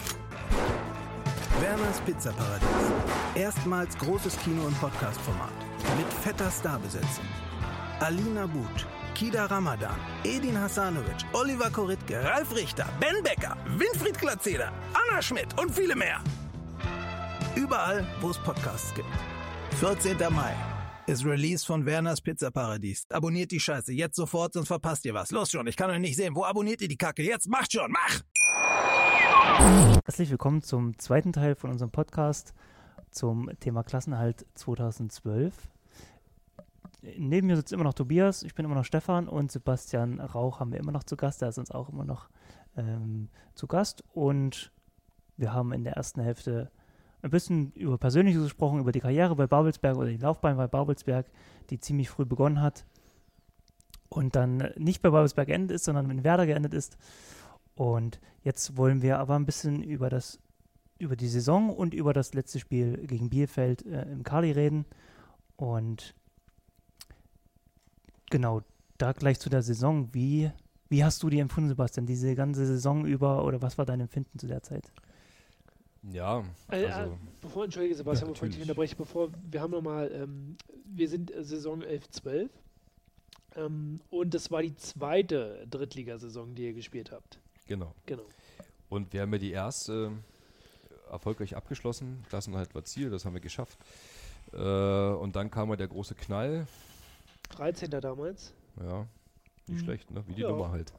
Werners Pizzaparadies. Erstmals großes Kino- und Podcast-Format. Mit fetter Starbesetzung. Alina But, Kida Ramadan, Edin Hasanovic, Oliver Koritke, Ralf Richter, Ben Becker, Winfried Glatzeder, Anna Schmidt und viele mehr. Überall, wo es Podcasts gibt. 14. Mai ist Release von Werners Pizzaparadies. Abonniert die Scheiße jetzt sofort, sonst verpasst ihr was. Los schon, ich kann euch nicht sehen. Wo abonniert ihr die Kacke? Jetzt macht schon, mach! Herzlich willkommen zum zweiten Teil von unserem Podcast zum Thema Klassenerhalt 2012. Neben mir sitzt immer noch Tobias, ich bin immer noch Stefan und Sebastian Rauch haben wir immer noch zu Gast, der ist uns auch immer noch zu Gast und wir haben in der ersten Hälfte ein bisschen über Persönliches gesprochen, über die Karriere bei Babelsberg oder die Laufbahn bei Babelsberg, die ziemlich früh begonnen hat und dann nicht bei Babelsberg geendet ist, sondern in Werder geendet ist. Und jetzt wollen wir aber ein bisschen über die Saison und über das letzte Spiel gegen Bielefeld im Kali reden. Und genau, da gleich zu der Saison. Wie hast du die empfunden, Sebastian, diese ganze Saison über oder was war dein Empfinden zu der Zeit? Ja, Entschuldige Sebastian, bevor ich dich unterbreche, wir haben nochmal, wir sind Saison 11/12 und das war die zweite Drittligasaison, die ihr gespielt habt. Genau. Und wir haben ja die erste erfolgreich abgeschlossen. Klassenerhalt war Ziel, das haben wir geschafft. Und dann kam ja der große Knall. 13. damals. Ja, nicht schlecht, ne? Wie die Ja. Nummer halt.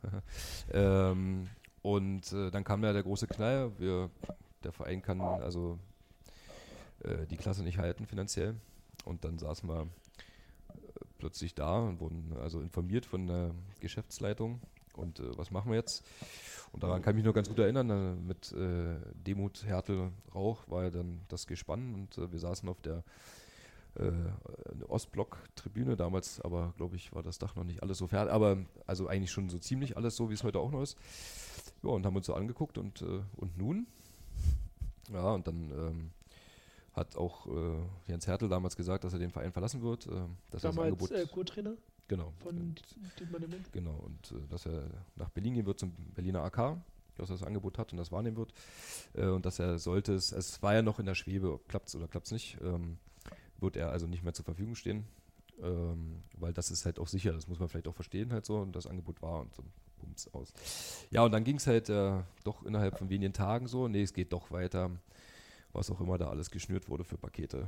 Und dann kam ja der große Knall. Der Verein kann also die Klasse nicht halten finanziell. Und dann saßen wir plötzlich da und wurden also informiert von der Geschäftsleitung. Und was machen wir jetzt? Und daran kann ich mich noch ganz gut erinnern. Mit Demut Hertel Rauch war ja dann das Gespann und wir saßen auf der Ostblock-Tribüne damals, aber glaube ich, war das Dach noch nicht alles so fertig. Aber also eigentlich schon so ziemlich alles so, wie es heute auch noch ist. Ja, und haben uns so angeguckt und nun? Ja, und dann hat auch Jens Hertel damals gesagt, dass er den Verein verlassen wird. Dass Damals er das Angebot, Co-Trainer? Genau. von Dietmar Nemund. Genau, und dass er nach Berlin gehen wird zum Berliner AK, dass er das Angebot hat und das wahrnehmen wird. Und dass er sollte es war ja noch in der Schwebe, ob klappt es oder klappt es nicht, wird er also nicht mehr zur Verfügung stehen. Weil das ist halt auch sicher, das muss man vielleicht auch verstehen halt so und das Angebot war und so bums aus. Ja, und dann ging es halt doch innerhalb von wenigen Tagen so, es geht doch weiter, was auch immer da alles geschnürt wurde für Pakete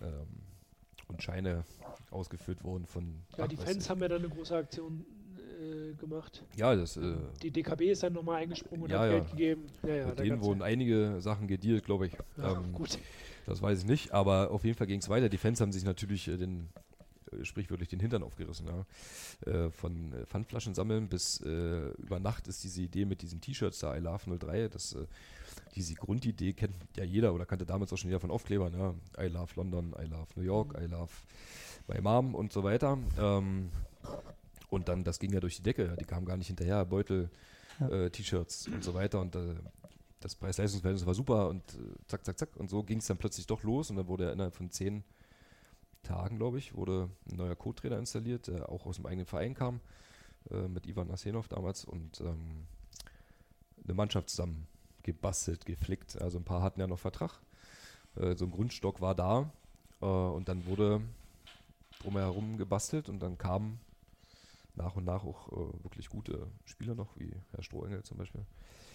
und Scheine ausgeführt wurden von... Ja, die Fans haben ja dann eine große Aktion gemacht. Ja, das... die DKB ist dann nochmal eingesprungen und ja, hat ja. Geld gegeben. Ja, mit denen wurden einige Sachen gedealt, glaube ich. Gut. Das weiß ich nicht, aber auf jeden Fall ging es weiter. Die Fans haben sich natürlich sprichwörtlich den Hintern aufgerissen. Ja. Von Pfandflaschen sammeln bis über Nacht ist diese Idee mit diesen T-Shirts da, I Love 03, diese Grundidee kennt ja jeder oder kannte damals auch schon jeder von Aufklebern. Ja. I Love London, I Love New York, I Love My Mom und so weiter. Und dann, das ging ja durch die Decke, ja. Die kamen gar nicht hinterher, Beutel, T-Shirts und so weiter und das Preis-Leistungs-Verhältnis war super und zack, zack, zack und so ging es dann plötzlich doch los und dann wurde innerhalb von 10 Tagen, glaube ich, wurde ein neuer Co-Trainer installiert, der auch aus dem eigenen Verein kam, mit Ivan Asenov damals und eine Mannschaft zusammen gebastelt, geflickt. Also ein paar hatten ja noch Vertrag. So ein Grundstock war da und dann wurde drumherum gebastelt und dann kamen nach und nach auch wirklich gute Spieler noch, wie Herr Strohengel zum Beispiel,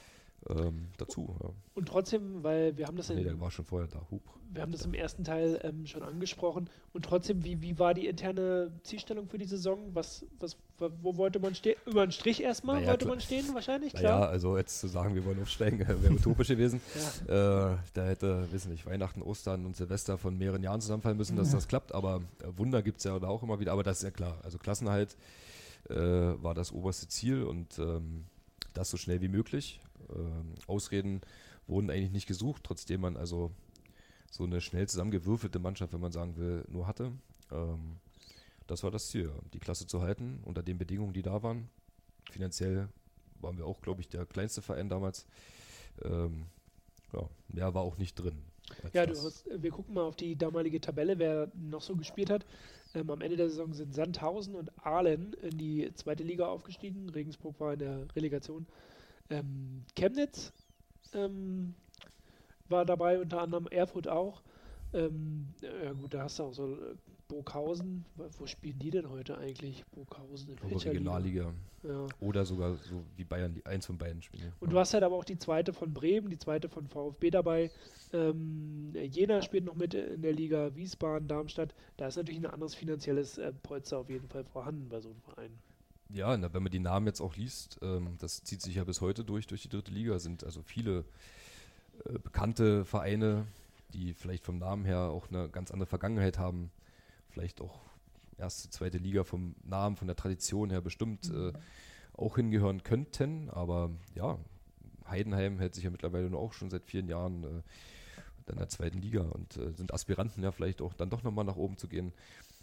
dazu. Ja. Und trotzdem, weil wir haben das der war schon vorher da. Wir haben das im ersten Teil schon angesprochen. Und trotzdem, wie war die interne Zielstellung für die Saison? Wo wollte man stehen? Über den Strich erstmal wollte man stehen wahrscheinlich, klar? Ja, also jetzt zu sagen, wir wollen aufsteigen, wäre utopisch gewesen. Da hätte, wissen nicht, Weihnachten, Ostern und Silvester von mehreren Jahren zusammenfallen müssen, dass das klappt. Aber Wunder gibt es ja da auch immer wieder. Aber das ist ja klar. Also Klassenerhalt war das oberste Ziel und das so schnell wie möglich. Ausreden wurden eigentlich nicht gesucht, trotzdem man also so eine schnell zusammengewürfelte Mannschaft, wenn man sagen will, nur hatte. Das war das Ziel, die Klasse zu halten, unter den Bedingungen, die da waren. Finanziell waren wir auch, glaube ich, der kleinste Verein damals. Mehr war auch nicht drin. Ja, wir gucken mal auf die damalige Tabelle, wer noch so gespielt hat. Am Ende der Saison sind Sandhausen und Aalen in die zweite Liga aufgestiegen. Regensburg war in der Relegation. Chemnitz war dabei, unter anderem Erfurt auch. Ja gut, da hast du auch so Burghausen. Wo spielen die denn heute eigentlich? Burghausen in welcher Regionalliga. Ja. Oder sogar so wie Bayern, eins von beiden spielen. Und du hast halt aber auch die zweite von Bremen, die zweite von VfB dabei. Jena spielt noch mit in der Liga, Wiesbaden, Darmstadt. Da ist natürlich ein anderes finanzielles Polster auf jeden Fall vorhanden bei so einem Verein. Ja, wenn man die Namen jetzt auch liest, das zieht sich ja bis heute durch die dritte Liga, sind also viele bekannte Vereine, die vielleicht vom Namen her auch eine ganz andere Vergangenheit haben, vielleicht auch erste, zweite Liga vom Namen, von der Tradition her bestimmt auch hingehören könnten, aber ja, Heidenheim hält sich ja mittlerweile nur auch schon seit 4 Jahren in der zweiten Liga und sind Aspiranten ja vielleicht auch dann doch nochmal nach oben zu gehen.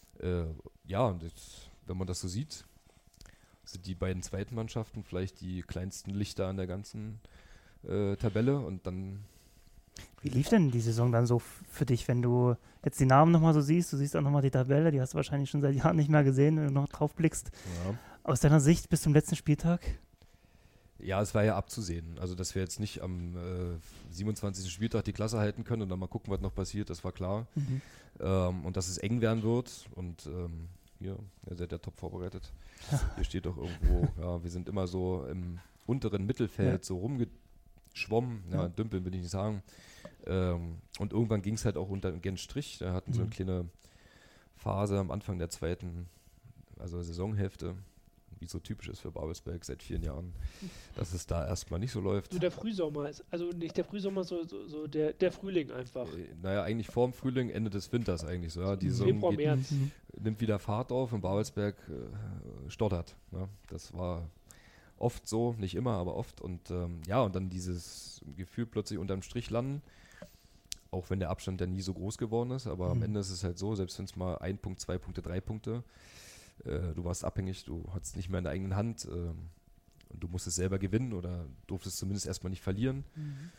Und jetzt, wenn man das so sieht, sind die beiden zweiten Mannschaften vielleicht die kleinsten Lichter an der ganzen Tabelle und dann... Wie lief denn die Saison dann so für dich, wenn du jetzt die Namen nochmal so siehst, du siehst auch nochmal die Tabelle, die hast du wahrscheinlich schon seit Jahren nicht mehr gesehen, wenn du noch drauf blickst. Ja. Aus deiner Sicht bis zum letzten Spieltag? Ja, es war ja abzusehen. Also, dass wir jetzt nicht am 27. Spieltag die Klasse halten können und dann mal gucken, was noch passiert, das war klar. Und dass es eng werden wird und ihr seid ja top vorbereitet. Hier steht doch irgendwo, wir sind immer so im unteren Mittelfeld so rumgeschwommen. Dümpeln will ich nicht sagen. Und irgendwann ging es halt auch unter den Strich. Da hatten so eine kleine Phase am Anfang der zweiten, also Saisonhälfte, wie so typisch ist für Babelsberg seit 4 Jahren, dass es da erstmal nicht so läuft. So der Frühsommer ist, also nicht der Frühsommer, so der Frühling einfach. Eigentlich vorm Frühling, Ende des Winters eigentlich so. Ja. Die Saison Februar, März. Nimmt wieder Fahrt auf und Babelsberg stottert. Ja. Das war oft so, nicht immer, aber oft. Und und dann dieses Gefühl plötzlich unterm Strich landen, auch wenn der Abstand ja nie so groß geworden ist, aber am Ende ist es halt so, selbst wenn es mal 1 Punkt, 2 Punkte, 3 Punkte, du warst abhängig, du hattest nicht mehr in der eigenen Hand und du musstest selber gewinnen oder durftest zumindest erstmal nicht verlieren.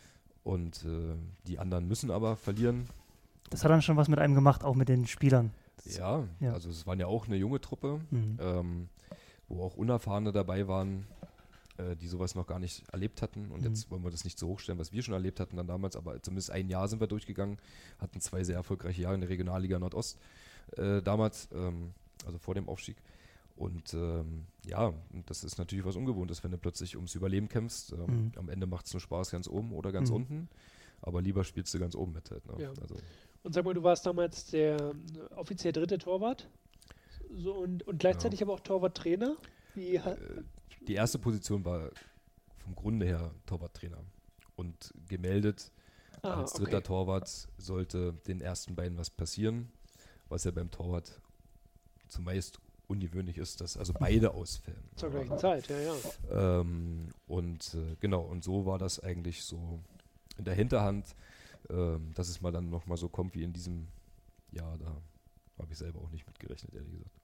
Und die anderen müssen aber verlieren. Das hat dann schon was mit einem gemacht, auch mit den Spielern. Ja, Ja. also es waren ja auch eine junge Truppe, Mhm. wo auch Unerfahrene dabei waren, die sowas noch gar nicht erlebt hatten. Und Mhm. jetzt wollen wir das nicht so hochstellen, was wir schon erlebt hatten dann damals, aber zumindest ein Jahr sind wir durchgegangen, hatten 2 sehr erfolgreiche Jahre in der Regionalliga Nordost damals, also vor dem Aufstieg. Und und das ist natürlich was Ungewohntes, wenn du plötzlich ums Überleben kämpfst. Am Ende macht es nur Spaß ganz oben oder ganz unten, aber lieber spielst du ganz oben mit halt. Ne? Ja. Also, Und sag mal, du warst damals der offiziell 3. Torwart so, und gleichzeitig aber auch Torwarttrainer. Wie die erste Position war vom Grunde her Torwarttrainer und gemeldet als dritter Torwart sollte den ersten beiden was passieren, was ja beim Torwart zumeist ungewöhnlich ist, dass also beide ausfällen. Zur gleichen Zeit, ja. Genau, und so war das eigentlich so in der Hinterhand, dass es mal dann nochmal so kommt wie in diesem Jahr, da habe ich selber auch nicht mitgerechnet, ehrlich gesagt.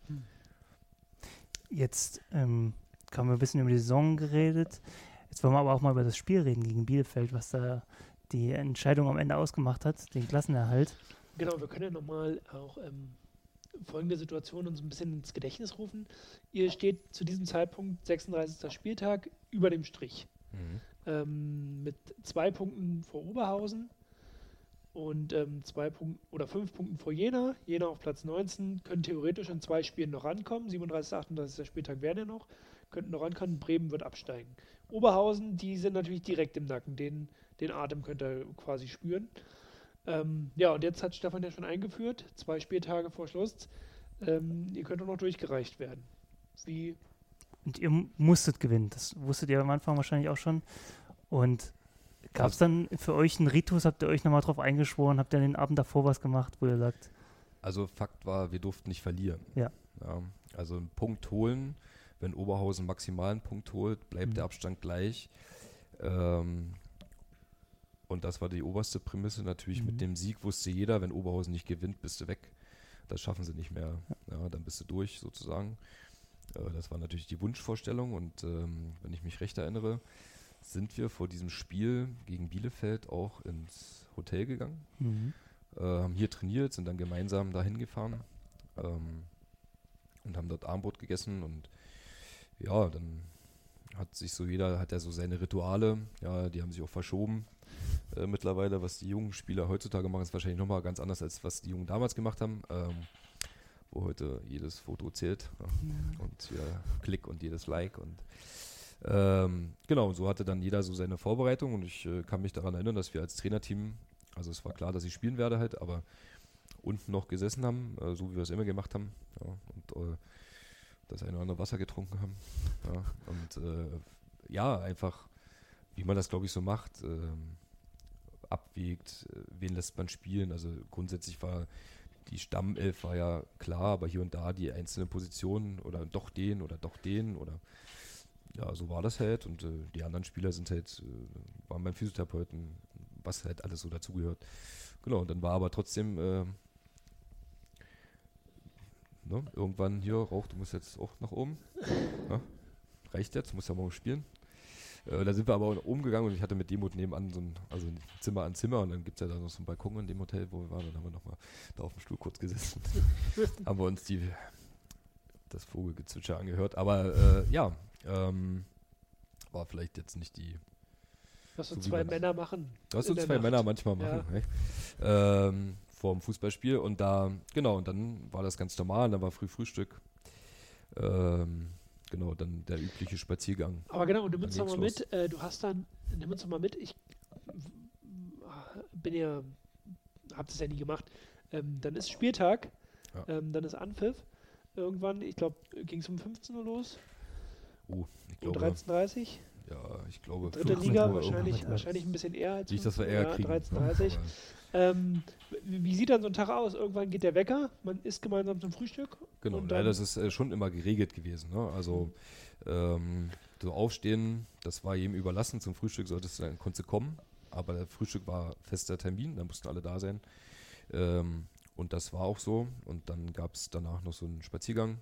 Jetzt haben wir ein bisschen über die Saison geredet. Jetzt wollen wir aber auch mal über das Spiel reden gegen Bielefeld, was da die Entscheidung am Ende ausgemacht hat, den Klassenerhalt. Genau, wir können ja nochmal auch folgende Situation uns ein bisschen ins Gedächtnis rufen. Ihr steht zu diesem Zeitpunkt, 36. Spieltag, über dem Strich. Mit 2 Punkten vor Oberhausen und 5 Punkten vor Jena. Jena auf Platz 19, können theoretisch in 2 Spielen noch rankommen. 37. 38. Spieltag wären ja noch, könnten noch rankommen. Bremen wird absteigen. Oberhausen, die sind natürlich direkt im Nacken. Den Atem könnt ihr quasi spüren. Und jetzt hat Stefan ja schon eingeführt, 2 Spieltage vor Schluss. Ihr könnt auch noch durchgereicht werden. Wie? Und ihr musstet gewinnen. Das wusstet ihr am Anfang wahrscheinlich auch schon. Und gab es dann für euch einen Ritus? Habt ihr euch nochmal drauf eingeschworen? Habt ihr den Abend davor was gemacht, wo ihr sagt? Also Fakt war, wir durften nicht verlieren. Ja. Also einen Punkt holen, wenn Oberhausen maximal einen Punkt holt, bleibt der Abstand gleich. Und das war die oberste Prämisse. Natürlich mit dem Sieg wusste jeder, wenn Oberhausen nicht gewinnt, bist du weg. Das schaffen sie nicht mehr. Ja, dann bist du durch sozusagen. Das war natürlich die Wunschvorstellung. Und wenn ich mich recht erinnere, sind wir vor diesem Spiel gegen Bielefeld auch ins Hotel gegangen. Haben hier trainiert, sind dann gemeinsam dahin gefahren und haben dort Abendbrot gegessen. Und ja, dann hat ja so seine Rituale. Ja, die haben sich auch verschoben. Mittlerweile, was die jungen Spieler heutzutage machen, ist wahrscheinlich nochmal ganz anders, als was die Jungen damals gemacht haben, wo heute jedes Foto zählt und jeder Klick und jedes Like und genau, so hatte dann jeder so seine Vorbereitung und ich kann mich daran erinnern, dass wir als Trainerteam, also es war klar, dass ich spielen werde halt, aber unten noch gesessen haben, so wie wir es immer gemacht haben und das eine oder andere Wasser getrunken haben und einfach, wie man das glaube ich so macht, abwägt, wen lässt man spielen. Also grundsätzlich war die Stammelf war ja klar, aber hier und da die einzelnen Positionen oder doch den oder ja, so war das halt und die anderen Spieler sind halt, waren beim Physiotherapeuten, was halt alles so dazugehört. Genau, und dann war aber trotzdem irgendwann hier, Rauch, du musst jetzt auch nach oben. Ja, reicht jetzt, musst ja morgen spielen. Da sind wir aber umgegangen und ich hatte mit Demut nebenan also Zimmer an Zimmer und dann gibt es ja da noch so einen Balkon in dem Hotel, wo wir waren. Dann haben wir nochmal da auf dem Stuhl kurz gesessen. Haben wir uns das Vogelgezwitscher angehört. Aber war vielleicht jetzt nicht die... Was so 2 Männer machen. Was so 2 Männer manchmal machen. Ja. Vor dem Fußballspiel und und dann war das ganz normal, dann war Frühstück. Genau, dann der übliche Spaziergang. Aber genau, und nimm uns doch mal mit, nimm uns doch mal mit, ich hab das ja nie gemacht, dann ist Spieltag, dann ist Anpfiff, irgendwann, ich glaube, ging es um 15 Uhr los? Ich glaube. Um 13:30 Uhr? Ja, ich glaube. 3. Liga, wahrscheinlich ein bisschen eher als nicht, dass wir eher kriegen. 13:30 Uhr. Wie sieht dann so ein Tag aus? Irgendwann geht der Wecker, man isst gemeinsam zum Frühstück. Genau, das ist schon immer geregelt gewesen. Ne? Also so aufstehen, das war jedem überlassen. Zum Frühstück konntest du kommen, aber der Frühstück war fester Termin, da mussten alle da sein. Und das war auch so. Und dann gab es danach noch so einen Spaziergang.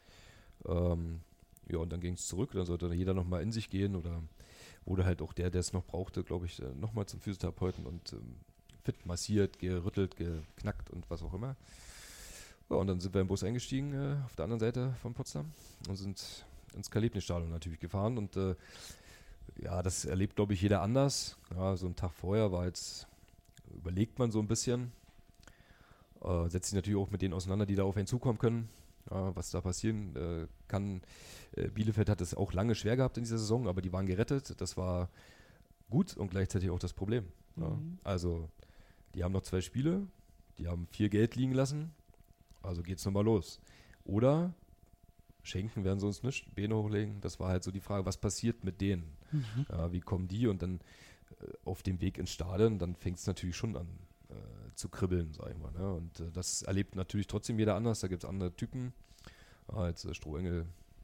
Und dann ging es zurück, dann sollte jeder nochmal in sich gehen oder halt auch der es noch brauchte, glaube ich, nochmal zum Physiotherapeuten und fit massiert, gerüttelt, geknackt und was auch immer. Ja, und dann sind wir im Bus eingestiegen auf der anderen Seite von Potsdam und sind ins Karl-Liebknecht-Stadion natürlich gefahren. Und ja, das erlebt, glaube ich, jeder anders. Ja, so einen Tag vorher überlegt man so ein bisschen, setzt sich natürlich auch mit denen auseinander, die da auf einen zukommen können, was da passieren kann. Bielefeld hat es auch lange schwer gehabt in dieser Saison, aber die waren gerettet. Das war gut und gleichzeitig auch das Problem. Ja. Also, die haben noch 2 Spiele, die haben 4 Geld liegen lassen, also geht's nochmal los. Oder schenken werden sie uns nicht, Beine hochlegen. Das war halt so die Frage, was passiert mit denen? Ja, wie kommen die? Und dann auf dem Weg ins Stadion, dann fängt es natürlich schon an zu kribbeln, sag ich mal. Ne? Und das erlebt natürlich trotzdem jeder anders. Da gibt es andere Typen. Als Strohengel,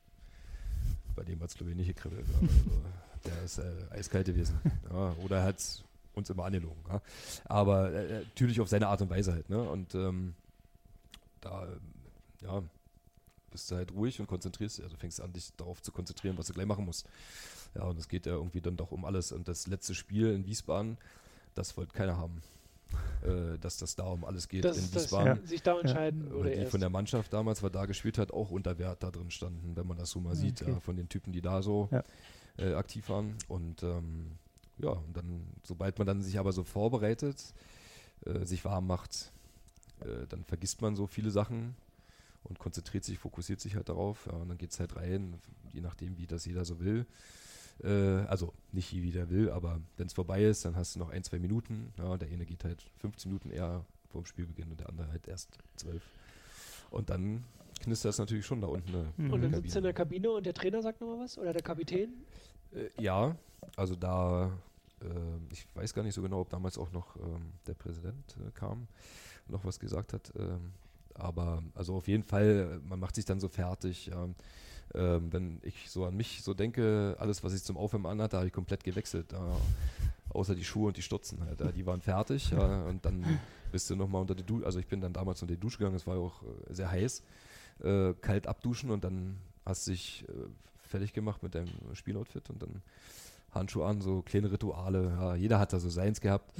bei dem hat es, glaube ich, nicht gekribbelt. Ja. Also, der ist eiskalt gewesen. Ja. Oder er hat uns immer angelogen. Ja. Aber natürlich auf seine Art und Weise halt. Ne? Und da, ja, bist du halt ruhig und konzentrierst dich. Also fängst an, dich darauf zu konzentrieren, was du gleich machen musst. Ja, und es geht ja irgendwie dann doch um alles. Und das letzte Spiel in Wiesbaden, das wollte keiner haben. Dass das da um alles geht in Wiesbaden. Das, sich da entscheiden würde. Die von der Mannschaft damals, was da gespielt hat, auch unter Wert da drin standen, wenn man das so mal sieht, ja, von den Typen, die da so aktiv waren. Und ja, und dann, sobald man dann sich aber so vorbereitet, sich warm macht, dann vergisst man so viele Sachen und konzentriert sich, fokussiert sich halt darauf. Ja, und dann geht es halt rein, je nachdem, wie das jeder so will. Also nicht wie der will, aber wenn es vorbei ist, dann hast du noch 1-2 Minuten. Ja, der eine geht halt 15 Minuten eher vorm Spielbeginn und der andere halt erst 12. Und dann knistert das natürlich schon da unten. Und dann sitzt du in der Kabine und der Trainer sagt nochmal was? Oder der Kapitän? Ja, also da, ich weiß gar nicht so genau, ob damals auch noch der Präsident kam und noch was gesagt hat. Aber also auf jeden Fall, man macht sich dann so fertig. Wenn ich so an mich so denke, alles, was ich zum Aufwärmen anhatte, habe ich komplett gewechselt. Außer die Schuhe und die Stutzen halt. Die waren fertig. Ja, und dann bist du nochmal unter die Dusche. Also ich bin dann damals unter die Dusche gegangen, es war ja auch sehr heiß. Kalt abduschen und dann hast du dich fertig gemacht mit deinem Spieloutfit und dann Handschuhe an, so kleine Rituale. Ja, jeder hat da so seins gehabt.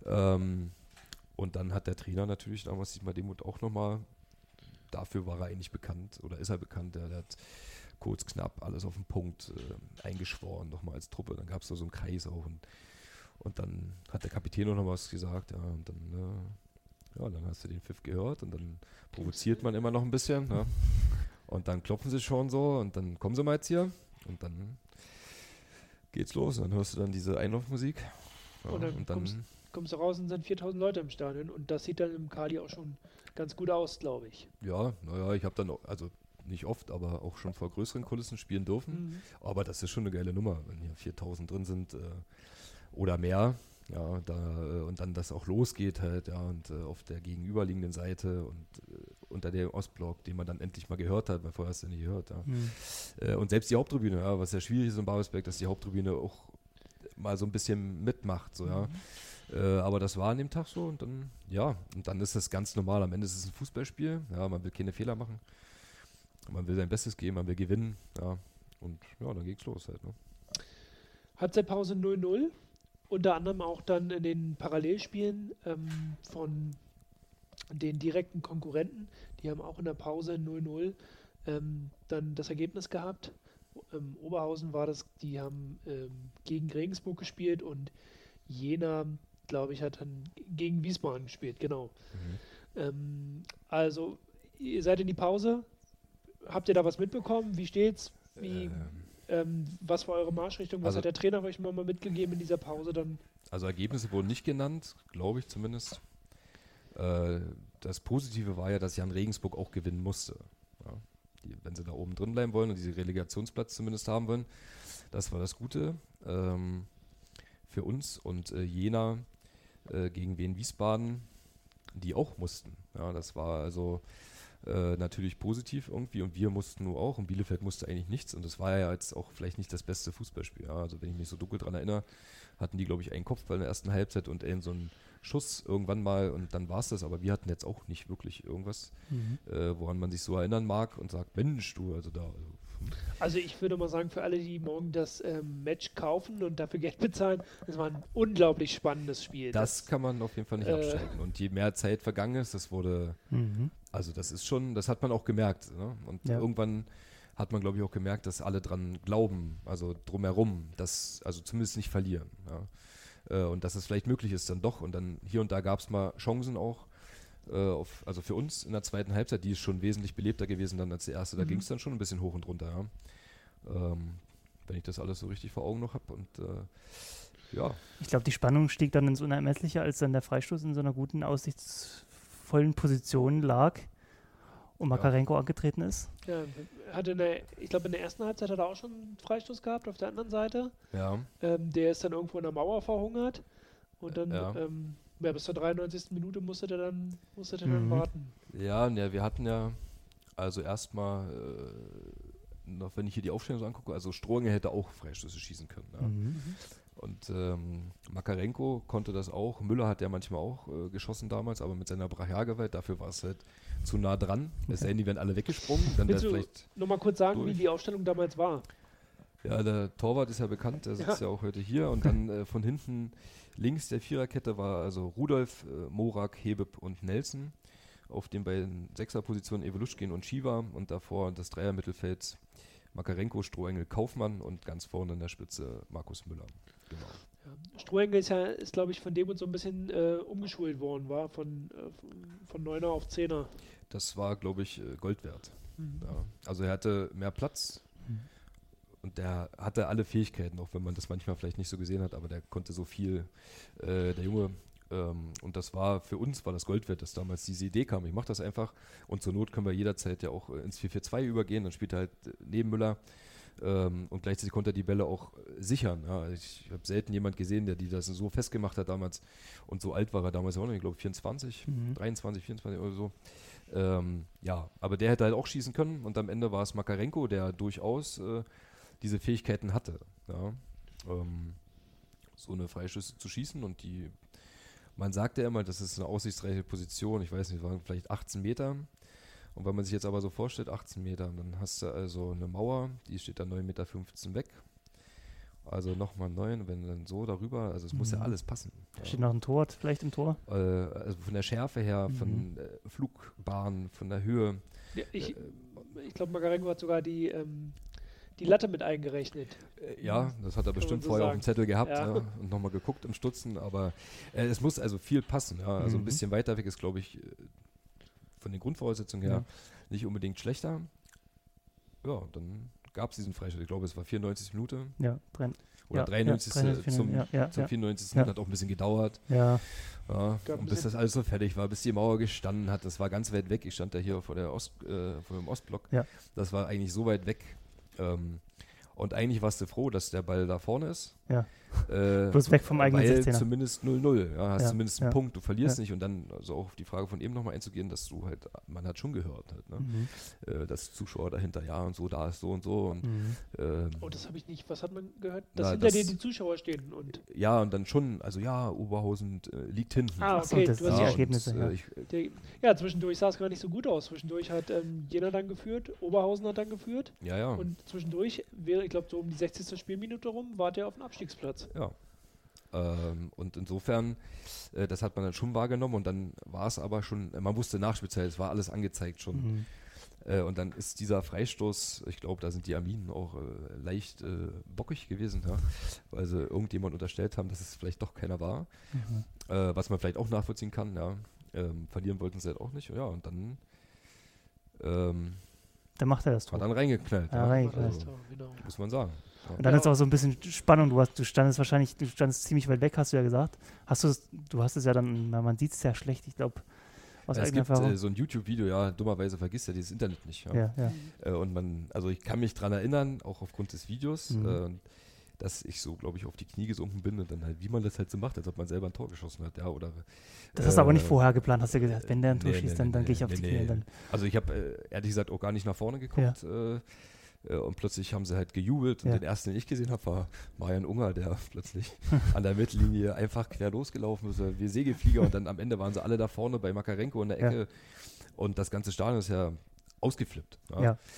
Und dann hat der Trainer natürlich damals Dietmar Demuth auch nochmal, dafür war er eigentlich bekannt oder ist er bekannt, der hat kurz knapp alles auf den Punkt eingeschworen, nochmal als Truppe. Dann gab es da so einen Kreis auch und dann hat der Kapitän auch noch was gesagt, ja, und dann hast du den Pfiff gehört und dann provoziert man immer noch ein bisschen, ja. Und dann klopfen sie schon so und dann kommen sie mal jetzt hier und dann geht's los und dann hörst du dann diese Einlaufmusik. Ja, und dann kommst du raus und sind 4.000 Leute im Stadion und das sieht dann im Kali auch schon ganz gut aus, glaube ich. Ja, naja, ich habe dann auch, also nicht oft, aber auch schon vor größeren Kulissen spielen dürfen. Aber das ist schon eine geile Nummer, wenn hier 4.000 drin sind oder mehr. Ja, und dann das auch losgeht halt, ja, und auf der gegenüberliegenden Seite und unter dem Ostblock, den man dann endlich mal gehört hat, weil vorher hast du nicht gehört. Ja. Und selbst die Haupttribüne, ja, was ja schwierig ist in Babelsberg, dass die Haupttribüne auch mal so ein bisschen mitmacht, so, ja. Aber das war an dem Tag so und dann, ja, und dann ist das ganz normal. Am Ende ist es ein Fußballspiel, ja, man will keine Fehler machen, man will sein Bestes geben, man will gewinnen, ja, und ja, dann geht's los halt, ne. Halbzeitpause 0-0, unter anderem auch dann in den Parallelspielen von den direkten Konkurrenten, die haben auch in der Pause 0-0 dann das Ergebnis gehabt. Oberhausen war das, die haben gegen Regensburg gespielt und Jena, glaube ich, hat dann gegen Wiesbaden gespielt, genau. Also, ihr seid in die Pause. Habt ihr da was mitbekommen? Wie steht's? Was war eure Marschrichtung? Was hat der Trainer euch mal mitgegeben in dieser Pause dann? Also Ergebnisse wurden nicht genannt, glaube ich zumindest. Das Positive war ja, dass Jan Regensburg auch gewinnen musste. Ja. Wenn sie da oben drin bleiben wollen und diesen Relegationsplatz zumindest haben wollen. Das war das Gute für uns. Und Jena gegen Wien Wiesbaden, die auch mussten. Ja, das war also natürlich positiv irgendwie und wir mussten nur auch und Bielefeld musste eigentlich nichts und das war ja jetzt auch vielleicht nicht das beste Fußballspiel. Ja, also wenn ich mich so dunkel dran erinnere, hatten die, glaube ich, einen Kopfball in der ersten Halbzeit und so einen Schuss irgendwann mal und dann war es das, aber wir hatten jetzt auch nicht wirklich irgendwas, woran man sich so erinnern mag und sagt, Mensch, du, also da Also ich würde mal sagen, für alle, die morgen das Match kaufen und dafür Geld bezahlen, das war ein unglaublich spannendes Spiel. Das kann man auf jeden Fall nicht abstreiten. Und je mehr Zeit vergangen ist, das wurde, also das ist schon, das hat man auch gemerkt. Ne? Und irgendwann hat man, glaube ich, auch gemerkt, dass alle dran glauben, also drumherum, dass, also zumindest nicht verlieren. Ja? Und dass es vielleicht möglich ist dann doch. Und dann hier und da gab es mal Chancen auch, also für uns in der zweiten Halbzeit, die ist schon wesentlich belebter gewesen dann als die erste. Da ging es dann schon ein bisschen hoch und runter. Ja? Wenn ich das alles so richtig vor Augen noch habe. Und ja. Ich glaube, die Spannung stieg dann ins Unermessliche, als dann der Freistoß in so einer guten, aussichtsvollen Position lag und Makarenko angetreten ist. Ja, ich glaube, in der ersten Halbzeit hat er auch schon einen Freistoß gehabt auf der anderen Seite. Ja. Der ist dann irgendwo in der Mauer verhungert und dann bis zur 93. Minute musste der dann warten. Ja, wir hatten ja also erstmal, noch wenn ich hier die Aufstellung so angucke, also Strohengel hätte auch Freistöße schießen können. Ja. Und Makarenko konnte das auch. Müller hat ja manchmal auch geschossen damals, aber mit seiner Brachialgewalt, dafür war es halt zu nah dran. Es sei denn, die wären alle weggesprungen. Dann willst du nochmal kurz sagen, wie die Aufstellung damals war? Ja, der Torwart ist ja bekannt, der sitzt ja auch heute hier. Und dann von hinten links der Viererkette war also Rudolf, Morak, Hebeb und Nelson. Auf den beiden Sechserpositionen Evoluschkin und Shiva. Und davor das Dreiermittelfeld Makarenko, Strohengel, Kaufmann und ganz vorne in der Spitze Markus Müller. Genau. Ja. Strohengel ist glaube ich, von dem so ein bisschen umgeschult worden, war von 9er auf 10er. Das war, glaube ich, Gold wert. Ja. Also er hatte mehr Platz. Und der hatte alle Fähigkeiten, auch wenn man das manchmal vielleicht nicht so gesehen hat, aber der konnte so viel, der Junge. Und das war, für uns war das Gold wert, dass damals diese Idee kam. Ich mache das einfach und zur Not können wir jederzeit ja auch ins 4-4-2 übergehen. Dann spielt er halt neben Müller und gleichzeitig konnte er die Bälle auch sichern. Ja. Ich habe selten jemand gesehen, der die das so festgemacht hat damals und so alt war er damals auch noch, ich glaube 23, 23, 24 oder so. Ja, aber der hätte halt auch schießen können und am Ende war es Makarenko, der durchaus diese Fähigkeiten hatte, ja, so eine Freischüsse zu schießen und man sagt ja immer, das ist eine aussichtsreiche Position, ich weiß nicht, waren vielleicht 18 Meter und wenn man sich jetzt aber so vorstellt, 18 Meter, dann hast du also eine Mauer, die steht dann 9,15 Meter weg, also nochmal 9, wenn dann so darüber, also es muss ja alles passen. Ja. Steht noch ein Tor vielleicht im Tor? Also von der Schärfe her, von Flugbahn, von der Höhe. Ja, ich glaube, Makarenko hat sogar die Latte mit eingerechnet. Ja, das hat er bestimmt so vorher auf dem Zettel gehabt und nochmal geguckt im Stutzen, aber es muss also viel passen. Ja. Also ein bisschen weiter weg ist, glaube ich, von den Grundvoraussetzungen her nicht unbedingt schlechter. Ja, dann gab es diesen Freistoß. Ich glaube, es war 94 Minuten. Ja, oder 93. Zum 94. Minuten hat auch ein bisschen gedauert. Ja. Und bis das alles so fertig war, bis die Mauer gestanden hat. Das war ganz weit weg. Ich stand da hier vor dem Ostblock. Ja. Das war eigentlich so weit weg. Und eigentlich warst du froh, dass der Ball da vorne ist. Ja. Bloß weg vom eigenen 16er. Zumindest 0-0. Ja, hast zumindest einen Punkt, du verlierst nicht. Und dann, also auch auf die Frage von eben nochmal einzugehen, dass du halt, man hat schon gehört, halt, ne? Dass Zuschauer dahinter, und so, da ist so und so. Und, das habe ich nicht. Was hat man gehört? Dass hinter dir die Zuschauer stehen. Und ja, und dann schon, also Oberhausen liegt hinten. Ah, okay, das du hast die Ergebnisse. Zwischendurch sah es gar nicht so gut aus. Zwischendurch hat Jena dann geführt, Oberhausen hat dann geführt. Ja. Und zwischendurch, ich glaube, so um die 60. Spielminute rum, war der auf dem Abstiegsplatz. Ja. Und insofern, das hat man dann schon wahrgenommen und dann war es aber schon, man wusste Nachspielzeit, es war alles angezeigt schon. Und dann ist dieser Freistoß, ich glaube, da sind die Arminen auch leicht bockig gewesen, ja, weil sie irgendjemand unterstellt haben, dass es vielleicht doch keiner war. Was man vielleicht auch nachvollziehen kann, ja. Verlieren wollten sie halt auch nicht. Ja, und dann macht er das Tor. Hat dann reingeknallt. Also, genau. Muss man sagen. Ja. Und dann ist auch so ein bisschen Spannung. Du standest ziemlich weit weg, hast du ja gesagt. Du hast es ja dann, man sieht es ja schlecht, ich glaube, aus eigener Erfahrung. Es gibt so ein YouTube-Video, dummerweise vergisst ja dieses Internet nicht. Ja. Und ich kann mich dran erinnern, auch aufgrund des Videos, dass ich so, glaube ich, auf die Knie gesunken bin und dann halt, wie man das halt so macht, als ob man selber ein Tor geschossen hat, oder. Das hast du aber nicht vorher geplant, hast du gesagt, wenn der ein Tor schießt, dann gehe ich auf die Knie. Dann. Also ich habe ehrlich gesagt auch gar nicht nach vorne geguckt. Und plötzlich haben sie halt gejubelt und den ersten, den ich gesehen habe, war Marian Unger, der plötzlich an der Mittellinie einfach quer losgelaufen ist, wie Segelflieger und dann am Ende waren sie alle da vorne bei Makarenko in der Ecke und das ganze Stadion ist ja ausgeflippt. Ja.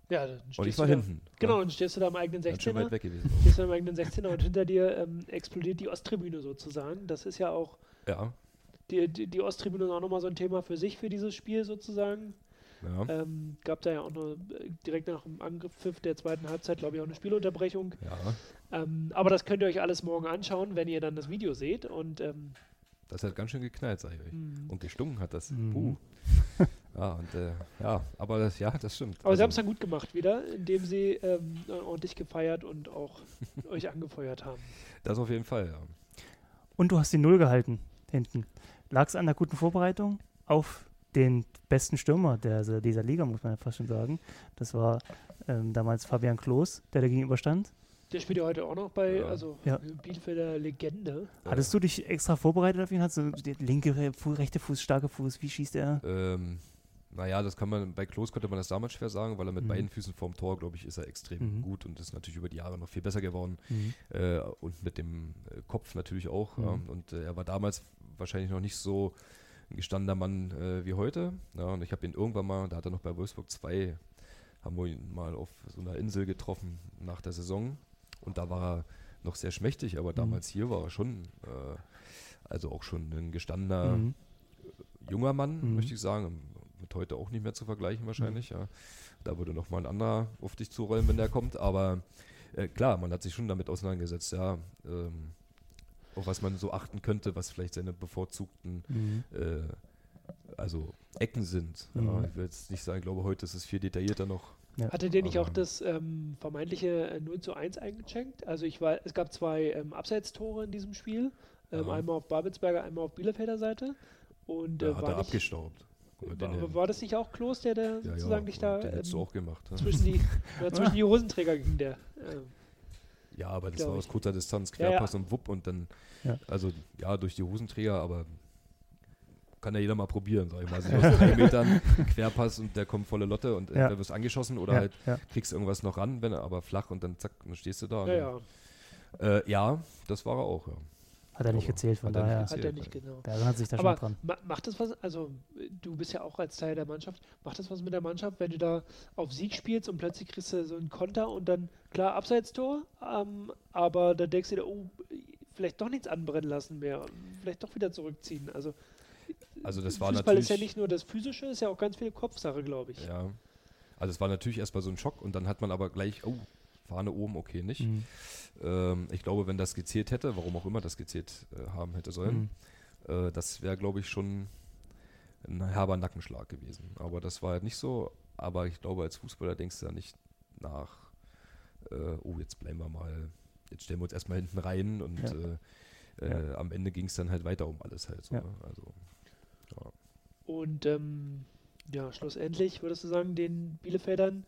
Ja, dann Und ich stehst war du da, hinten. genau, dann stehst du da am eigenen Ganz schön 16er. weit weg gewesen. Stehst du am eigenen 16er und hinter dir explodiert die Osttribüne sozusagen. Das ist ja auch, Ja, die Osttribüne ist auch nochmal so ein Thema für sich, für dieses Spiel sozusagen. ja, Gab da ja auch noch direkt nach dem Angriff der zweiten Halbzeit, glaube ich, auch eine Spielunterbrechung. ja. Aber das könnt ihr euch alles morgen anschauen, wenn ihr dann das Video seht. Und Das hat ganz schön geknallt, sag ich euch. Und gestunken hat das. Mhm. Ja, und aber das stimmt. aber sie haben es dann gut gemacht wieder, indem sie ordentlich gefeiert und auch euch angefeuert haben. Das auf jeden Fall, ja. Und du hast die Null gehalten hinten. Lag es an der guten Vorbereitung auf den besten Stürmer dieser Liga, muss man ja fast schon sagen. Das war damals Fabian Klos, der da gegenüber stand. Der spielt ja heute auch noch bei, Ja. Bielefelder Legende. Hattest du dich extra vorbereitet auf ihn? Hast du den rechte Fuß, starke Fuß, wie schießt er? Naja, das kann man, bei Klos konnte man das damals schwer sagen, weil er mit beiden Füßen vorm Tor, glaube ich, ist er extrem gut und ist natürlich über die Jahre noch viel besser geworden. Und mit dem Kopf natürlich auch. Und er war damals wahrscheinlich noch nicht so ein gestandener Mann wie heute. Ja, und ich habe ihn irgendwann mal, da hat er noch bei Wolfsburg 2, haben wir ihn mal auf so einer Insel getroffen nach der Saison. Und da war er noch sehr schmächtig, aber damals hier war er schon, also auch schon ein gestandener junger Mann, möchte ich sagen. Mit heute auch nicht mehr zu vergleichen wahrscheinlich. Ja. Da würde noch mal ein anderer auf dich zurollen, wenn der kommt. Aber klar, man hat sich schon damit auseinandergesetzt, ja. Auf was man so achten könnte, was vielleicht seine bevorzugten also Ecken sind. Ja, ich will jetzt nicht sagen, ich glaube, heute ist es viel detaillierter noch. Ja. Hatte der nicht auch das vermeintliche 0:1 eingeschenkt? Also es gab 2 Abseitstore in diesem Spiel. Einmal auf Babelsberger, einmal auf Bielefelder Seite. Und Da hat er abgestaubt. War das nicht auch Klos, der sozusagen dich da den hättest du auch gemacht. Ja. zwischen die Hosenträger ging der? Ja, aber das Glaub war aus ich. kurzer Distanz, Querpass Ja. und Wupp und dann, Ja. also ja, durch die Hosenträger, aber kann ja jeder mal probieren, sag ich mal. Also aus 3 Metern Querpass und der kommt volle Lotte und entweder wirst angeschossen oder kriegst irgendwas noch ran, wenn er aber flach und dann zack, dann stehst du da. Und ja, das war er auch, ja. Hat er nicht gezählt, von daher. Hat er nicht, genau. Der erinnert sich da Aber schon dran. macht das was, also du bist ja auch als Teil der Mannschaft, macht das was mit der Mannschaft, wenn du da auf Sieg spielst und plötzlich kriegst du so einen Konter und dann, klar, Abseitstor, aber dann denkst du dir, oh, vielleicht doch nichts anbrennen lassen mehr, vielleicht doch wieder zurückziehen. Also das war Fußball natürlich, ist ja nicht nur das Physische, ist ja auch ganz viel Kopfsache, glaube ich. Ja, also es war natürlich erstmal so ein Schock und dann hat man aber gleich, oh, Fahne oben, okay, nicht. Ich glaube, wenn das gezählt hätte, warum auch immer das gezählt haben hätte sollen, das wäre, glaube ich, schon ein herber Nackenschlag gewesen. Aber das war halt nicht so. Aber ich glaube, als Fußballer denkst du ja nicht nach, oh, jetzt bleiben wir mal, jetzt stellen wir uns erstmal hinten rein und am Ende ging es dann halt weiter um alles halt so. Ja. Ne? Also, ja. Und schlussendlich würdest du sagen, den Bielefeldern,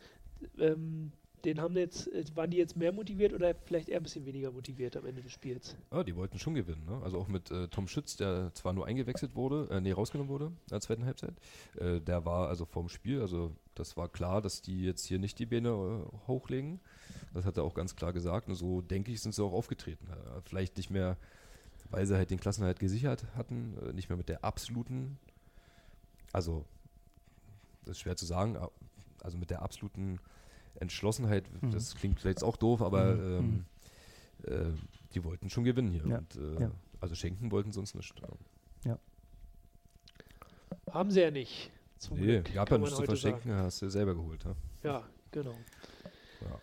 waren die jetzt mehr motiviert oder vielleicht eher ein bisschen weniger motiviert am Ende des Spiels? Ja, die wollten schon gewinnen. Ne? Also auch mit Tom Schütz, der zwar nur eingewechselt wurde, rausgenommen wurde in der zweiten Halbzeit. Der war also vorm Spiel, also das war klar, dass die jetzt hier nicht die Beine hochlegen. Das hat er auch ganz klar gesagt. Und so, denke ich, sind sie auch aufgetreten. Vielleicht nicht mehr, weil sie halt den Klassenerhalt gesichert hatten, nicht mehr mit der absoluten, also das ist schwer zu sagen, also mit der absoluten Entschlossenheit, das klingt vielleicht auch doof, aber die wollten schon gewinnen hier. Ja. Und, also schenken wollten sie uns nicht. Ja. Haben sie ja nicht. Zum Nee, Glück, gab ja kann nichts man zu heute verschenken, sagen. hast du selber geholt. Ja? Ja, genau. Ja.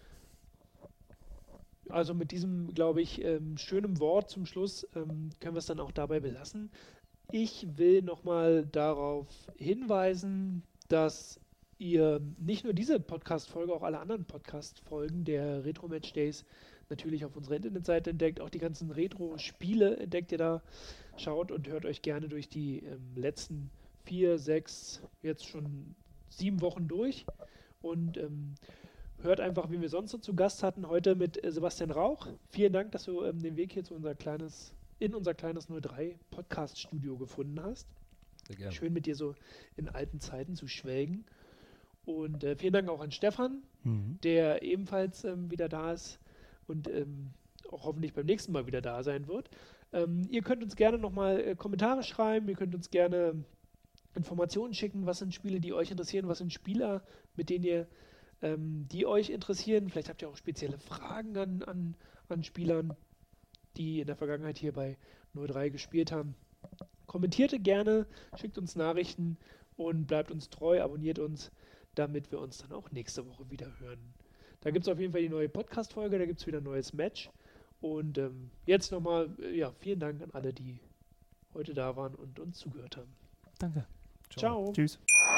Also mit diesem, glaube ich, schönen Wort zum Schluss können wir es dann auch dabei belassen. Ich will nochmal darauf hinweisen, dass ihr nicht nur diese Podcast-Folge, auch alle anderen Podcast-Folgen der Retro-Match Days natürlich auf unserer Internetseite entdeckt, auch die ganzen Retro-Spiele entdeckt ihr da, schaut und hört euch gerne durch die letzten 4, 6, jetzt schon 7 Wochen durch und hört einfach, wie wir sonst so zu Gast hatten, heute mit Sebastian Rauch. Vielen Dank, dass du den Weg hier in unser kleines 03 Podcast-Studio gefunden hast. Sehr gerne. Schön mit dir so in alten Zeiten zu schwelgen. Und vielen Dank auch an Stefan, der ebenfalls wieder da ist und auch hoffentlich beim nächsten Mal wieder da sein wird. Ihr könnt uns gerne nochmal Kommentare schreiben, ihr könnt uns gerne Informationen schicken, was sind Spiele, die euch interessieren, was sind Spieler, mit denen ihr die euch interessieren. Vielleicht habt ihr auch spezielle Fragen an Spielern, die in der Vergangenheit hier bei 03 gespielt haben. Kommentiert gerne, schickt uns Nachrichten und bleibt uns treu, abonniert uns, damit wir uns dann auch nächste Woche wieder hören. Da gibt es auf jeden Fall die neue Podcast-Folge, da gibt es wieder ein neues Match. Und jetzt nochmal, vielen Dank an alle, die heute da waren und uns zugehört haben. Danke. Ciao. Tschüss.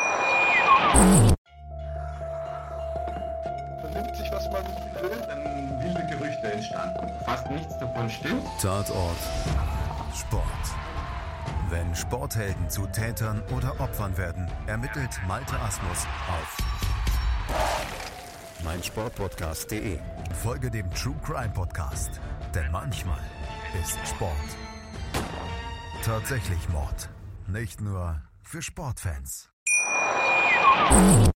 Vernimmt sich, was man will, dann wilde Gerüchte entstanden. Fast nichts davon stimmt. Tatort Sport. Wenn Sporthelden zu Tätern oder Opfern werden, ermittelt Malte Asmus auf meinsportpodcast.de. Folge dem True Crime Podcast, denn manchmal ist Sport tatsächlich Mord. Nicht nur für Sportfans.